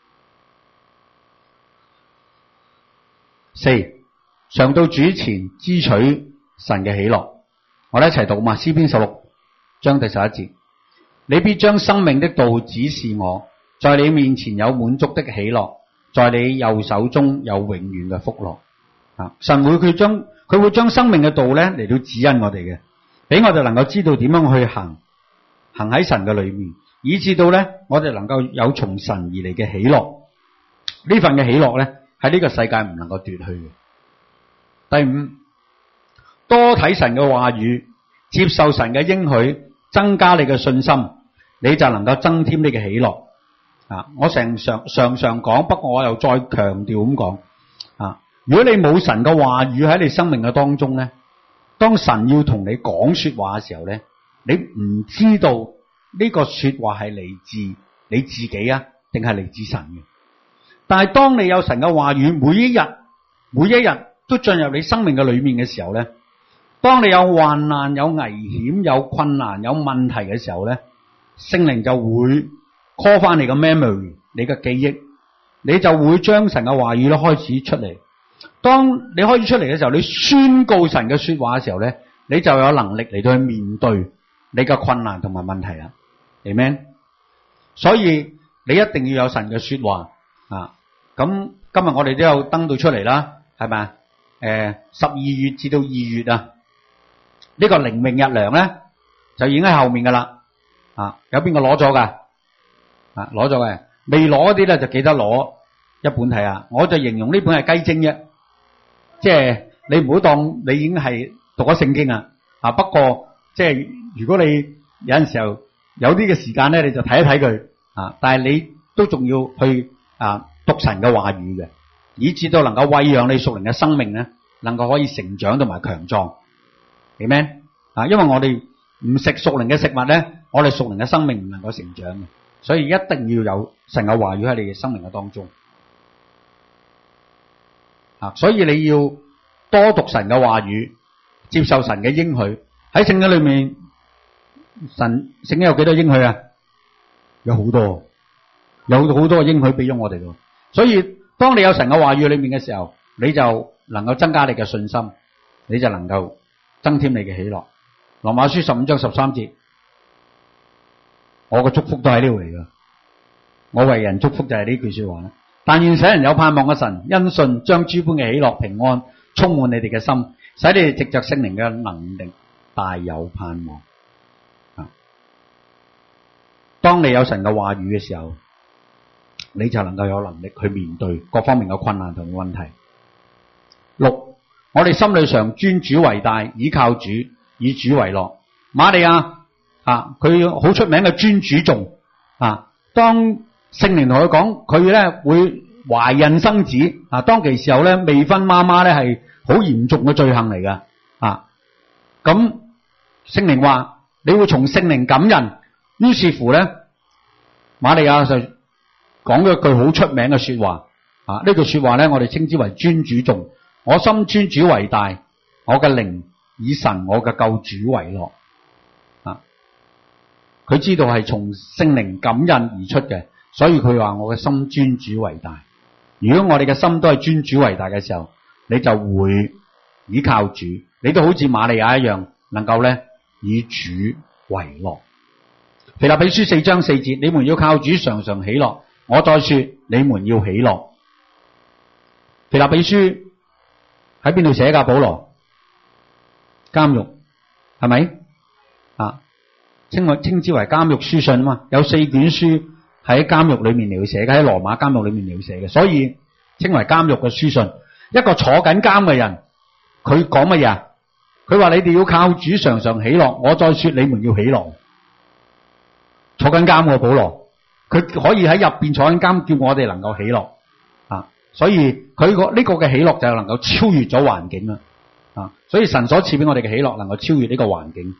[SPEAKER 1] 四，常到主前支取神嘅喜樂。我哋一齊讀嘛，詩篇十六章第十一節，你必將生命的道指示我，在你面前有滿足的喜樂，在你右手中有永遠嘅福樂。啊，神會佢將佢會將生命嘅道咧嚟到指引我哋嘅，俾我哋能夠知道點樣去行，行喺神嘅裏面，以至到咧我哋能夠有從神而嚟嘅喜樂。 呢份嘅喜樂咧，喺呢個世界唔能夠奪去嘅。第五，多睇神嘅話語，接受神嘅應許，增加你嘅信心，你就能夠增添呢個喜樂。啊，我成常常常講，不過我又再強調咁講。啊，如果你冇神嘅話語喺你生命嘅當中咧，當神要同你講說話嘅時候咧，你唔知道呢個說話係嚟自你自己啊，定係嚟自神嘅。但係當你有神嘅話語，每一日每一日都進入你生命嘅裏面嘅時候咧，當你有患難、有危險、有困難、有問題嘅時候咧，聖靈就會 call 翻你嘅 memory， 你嘅記憶，你就會將神嘅話語咧開始出嚟。當你開始出嚟嘅時候，你宣告神嘅說話嘅時候咧，你就有能力嚟到去面對你嘅困難同埋問題啦。Amen。所以你一定要有神嘅說話啊。咁今日我哋都有登到出嚟啦，係咪啊？誒，十二月至到二月啊，呢個靈命日糧咧就已經喺後面噶啦。啊，有邊個攞咗噶？啊，攞咗嘅，未攞啲咧就記得攞一本睇下。我就形容呢本係雞精啫，即係你唔好當你已經係讀咗聖經啊。啊，不過即係如果你有陣時候有啲嘅時間咧，你就睇一睇佢啊。但係你都仲要去啊讀神嘅話語嘅，以至到能夠餵養你屬靈嘅生命咧，能夠可以成長同埋強壯。明咩？啊，因為我哋唔食屬靈嘅食物咧，我哋屬靈嘅生命唔能夠成長嘅，所以一定要有神嘅話語喺你嘅生命嘅當中。啊，所以你要多讀神嘅話語，接受神嘅應許。喺聖經裏面，神聖經有幾多應許啊？有好多，有好多應許俾咗我哋咯。所以當你有神嘅話語裏面嘅時候，你就能夠增加你嘅信心，你就能夠增添你嘅喜樂。羅馬書十五章十三節，我嘅祝福都喺呢度嚟噶。我為人祝福就係呢句說話啦。但願使人有盼望嘅神，因信將諸般嘅喜樂平安充滿你哋嘅心，使你哋藉着聖靈嘅能力大有盼望。啊，當你有神嘅話語嘅時候，你就能夠有能力去面對各方面嘅困難同問題。六，我哋心裏常尊主為大，倚靠主，以主為樂。瑪利亞啊，佢好出名嘅尊主頌啊。當聖靈同佢講，佢咧會懷孕生子啊。當其時候咧，未婚媽媽咧係好嚴重嘅罪行嚟噶啊。咁聖靈話你會從聖靈感孕，於是乎咧，瑪利亞就講咗一句好出名嘅說話啊。呢句說話咧，我哋稱之為尊主頌。我心尊主為大，我嘅靈以神我嘅救主為樂啊。佢知道係從聖靈感孕而出嘅，所以佢話我嘅心尊主為大。如果我哋嘅心都係尊主為大嘅時候，你就會倚靠主，你都好似瑪利亞一樣，能夠咧以主為樂。腓立比書四章四節，你們要靠主常常喜樂。我再說，你們要喜樂。腓立比書喺邊度寫噶？保羅監獄係咪啊？稱為稱之為監獄書信啊嘛，有四卷書喺監獄裏面嚟寫嘅，喺羅馬監獄裏面嚟寫嘅，所以稱為監獄嘅書信。一個坐緊監嘅人，佢講乜嘢啊？佢話你哋要靠主常常喜樂。我再說，你們要喜樂。坐緊監嘅保羅，佢可以喺入邊坐緊監，叫我哋能夠喜樂啊！所以佢個呢個嘅喜樂就能夠超越咗環境啦啊！所以神所賜俾我哋嘅喜樂，能夠超越呢個環境。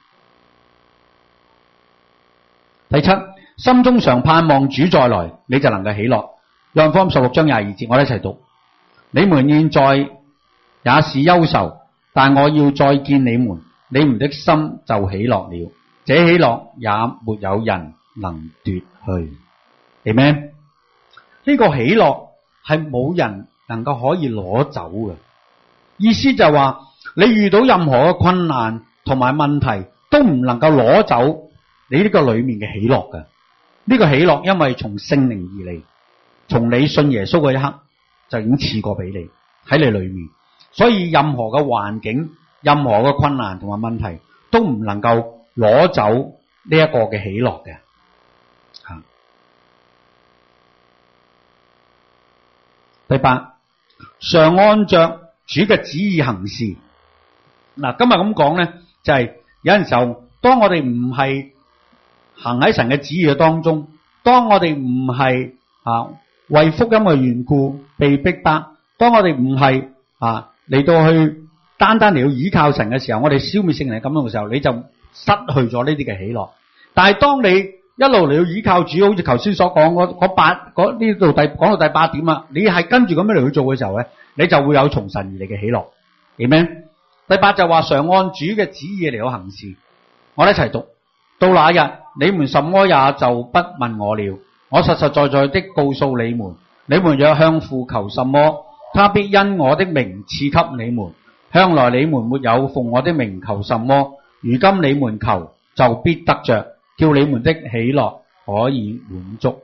[SPEAKER 1] 第七，心中常盼望主再來，你就能夠喜樂。約翰福音十六章廿二節，我哋一齊讀：你們現在也是憂愁，但我要再見你們，你們的心就喜樂了。這喜樂也沒有人能奪去。Amen。呢個喜樂係冇人能夠可以攞走嘅，意思就係話你遇到任何嘅困難同埋問題，都唔能夠攞走你呢個裏面嘅喜樂嘅。呢個喜樂因為從聖靈而嚟，從你信耶穌嗰一刻就已經賜過俾你喺你裏面，所以任何嘅環境、任何嘅困難同埋問題都唔能夠攞走呢一個嘅喜樂嘅。 第八，常按着主嘅旨意行事。嗱，今日咁講咧，就係、是、有陣時候，當我哋唔係行喺神嘅旨意嘅當中，當我哋唔係啊為福音嘅緣故被逼迫，當我哋唔係啊嚟到去單單嚟到依靠神嘅時候，我哋消滅聖靈感動嘅時候，你就失去咗呢啲嘅喜樂。但係當你一路嚟到依靠主，好似頭先所講嗰嗰八嗰呢度第講到第八點啊，你係跟住咁樣嚟去做嘅時候咧，你就會有從神而嚟嘅喜樂。明唔明？第八就話常按主嘅旨意嚟到行事。我哋一齊讀。到那日，你們什麼也就不問我了。我實實在在的告訴你們，你們若向父求什麼，他必因我的名賜給你們。向來你們沒有奉我的名求什麼，如今你們求就必得着，叫你們的喜樂可以滿足。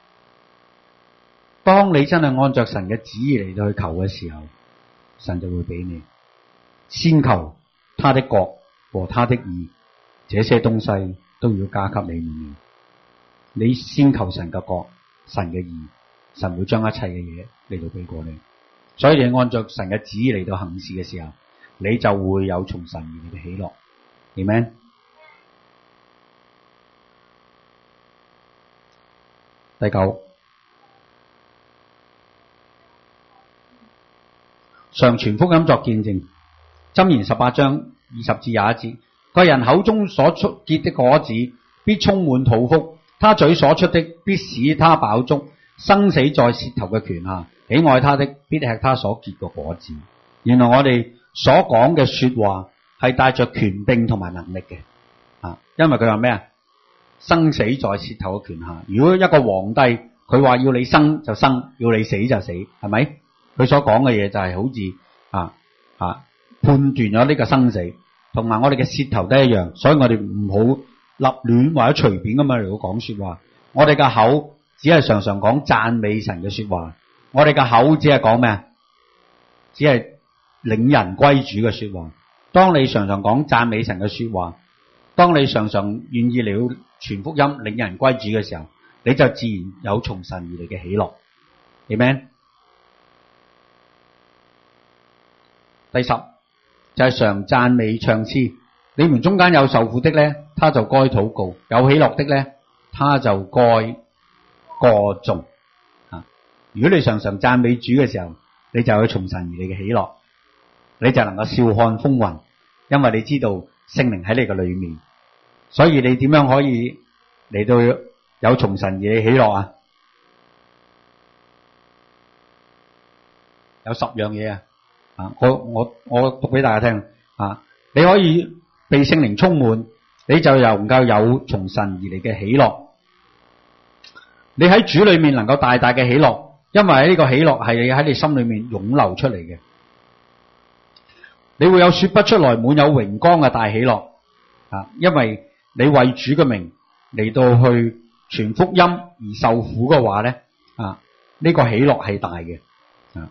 [SPEAKER 1] 當你真係按着神嘅旨意嚟到去求嘅時候，神就會俾你。先求他的國和他的義，這些東西都要加給你們。你先求神嘅國、神嘅義，神會將一切嘅嘢嚟到俾過你。所以你按着神嘅旨意嚟到行事嘅時候，你就會有從神而嚟嘅喜樂。Amen。第九，常傳福音作見證。箴言十八章二十至廿一節，個人口中所出結的果子必充滿肚腹，他嘴所出的必使他飽足。生死在舌頭嘅權下，喜愛他的必吃他所結嘅果子。原來我哋所講嘅說話係帶着權柄同埋能力嘅，啊，因為佢話咩啊？生死在舌頭嘅權下。如果一個皇帝佢話要你生就生，要你死就死，係咪？佢所講嘅嘢就係好似啊啊判斷咗呢個生死，同埋我哋嘅舌頭都一樣。所以我哋唔好立亂或者隨便咁樣嚟到講說話。我哋嘅口只係常常講讚美神嘅說話，我哋嘅口只係講咩啊？只係領人歸主嘅說話。當你常常講讚美神嘅說話，當你常常願意嚟到傳福音領人歸主嘅時候，你就自然有從神而嚟嘅喜樂。Amen。第十就係、是、常讚美唱詩。你們中間有受苦的咧，他就該禱告；有喜樂的咧，他就該歌頌。啊！如果你常常讚美主嘅時候，你就有從神而嚟嘅喜樂，你就能夠笑看風雲，因為你知道聖靈喺你嘅裏面，所以你點樣可以嚟到有從神而嚟嘅喜樂啊？有十樣嘢啊！啊，我我我讀俾大家聽啊！你可以被聖靈充滿，你就又能夠有從神而嚟嘅喜樂。你喺主裏面能夠大大嘅喜樂，因為呢個喜樂係你喺你心裏面湧流出嚟嘅。你會有說不出來滿有榮光嘅大喜樂啊！因為你為主嘅名嚟到去傳福音而受苦嘅話咧啊，呢個喜樂係大嘅啊！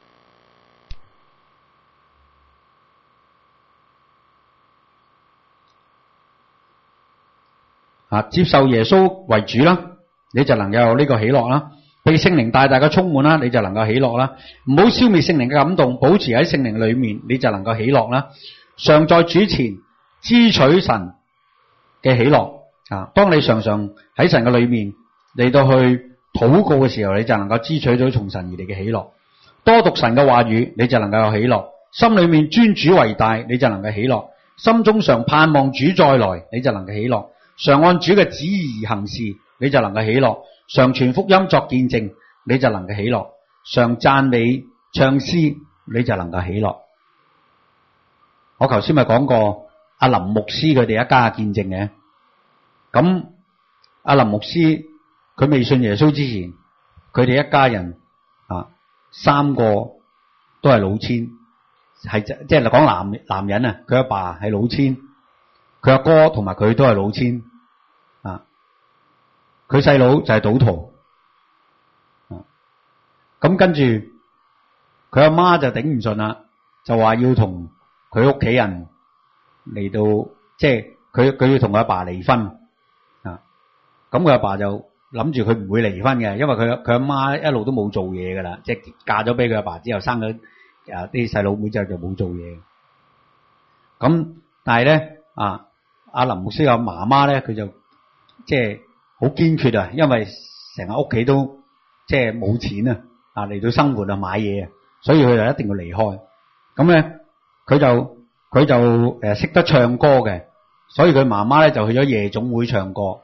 [SPEAKER 1] 啊，接受耶穌為主啦，你就能夠有呢個喜樂啦。被聖靈大大嘅充滿啦，你就能夠喜樂啦。唔好消滅聖靈嘅感動，保持喺聖靈裏面，你就能夠喜樂啦。常在主前支取神嘅喜樂啊！當你常常喺神嘅裏面嚟到去禱告嘅時候，你就能夠支取到從神而嚟嘅喜樂。多讀神嘅話語，你就能夠有喜樂。心裏面尊主為大，你就能夠喜樂。心中常盼望主再來，你就能夠喜樂。常按主嘅旨意而行事，你就能夠喜樂；常傳福音作見證，你就能夠喜樂；常讚美唱詩，你就能夠喜樂。我頭先咪講過阿林牧師佢哋一家嘅見證嘅，咁阿林牧師佢未信耶穌之前，佢哋一家人啊三個都係老千，係即係講男男人啊，佢阿爸係老千。佢阿哥同埋佢都係老千啊！佢細佬就係賭徒啊！咁跟住佢阿媽就頂唔順啦，就話要同佢屋企人嚟到，即係佢佢要同佢阿爸離婚啊！咁佢阿爸就諗住佢唔會離婚嘅，因為佢佢阿媽一路都冇做嘢噶啦，即係嫁咗俾佢阿爸之後，生咗啊啲細佬妹之後就冇做嘢。咁但係咧啊，阿林牧師嘅媽媽咧，佢就即係好堅決啊，因為成日屋企都即係冇錢啊，啊嚟到生活啊買嘢啊，所以佢就一定要離開。咁咧佢就佢就誒識得唱歌嘅，所以佢媽媽咧就去咗夜總會唱歌。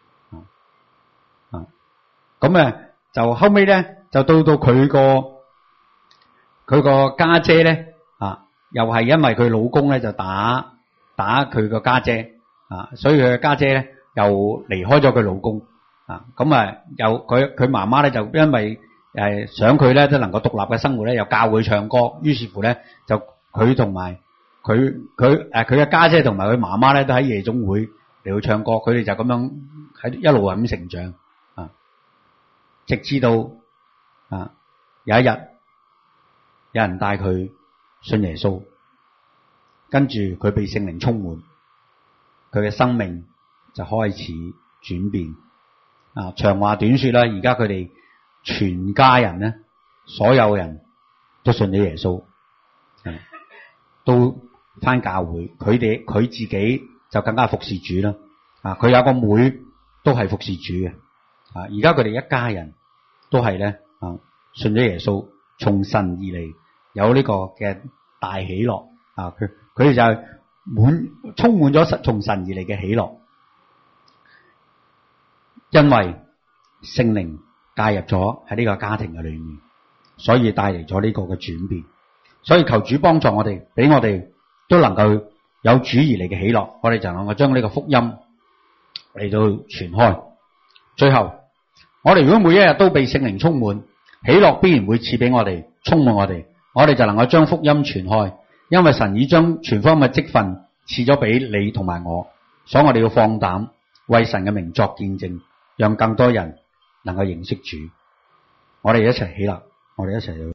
[SPEAKER 1] 啊，咁誒就後尾咧就到到佢個佢個家姐咧啊，又係因為佢老公咧就打打佢個家姐啊，所以佢嘅家姐咧又離開咗佢老公啊，咁啊又佢佢媽媽咧就因為誒想佢咧都能夠獨立嘅生活咧，又教佢唱歌，於是乎咧就佢同埋佢佢誒佢嘅家姐同埋佢媽媽咧都喺夜總會嚟到唱歌，佢哋就咁樣喺一路咁成長啊，直至到啊有一日有人帶佢信耶穌，跟住佢被聖靈充滿，佢嘅生命就開始轉變啊！長話短說啦，而家佢哋全家人咧，所有人都信咗耶穌，都返教會。佢哋佢自己就更加服侍主啦。啊，佢有個妹都係服侍主嘅。啊，而家佢哋一家人都係咧啊，信咗耶穌，從神而嚟，有呢個嘅大喜樂啊！佢佢哋就係滿充滿咗神從神而嚟嘅喜樂，因為聖靈介入咗喺呢個家庭嘅裏面，所以帶嚟咗呢個嘅轉變。所以求主幫助我哋，俾我哋都能夠有主而嚟嘅喜樂，我哋就能夠將呢個福音嚟到傳開。最後，我哋如果每一日都被聖靈充滿，喜樂必然會賜俾我哋，充滿我哋，我哋就能夠將福音傳開。因為神已將傳福音嘅職分賜咗俾你同埋我，所以我哋要放膽為神嘅名作見證，讓更多人能夠認識主。我哋一齊起立，我哋一齊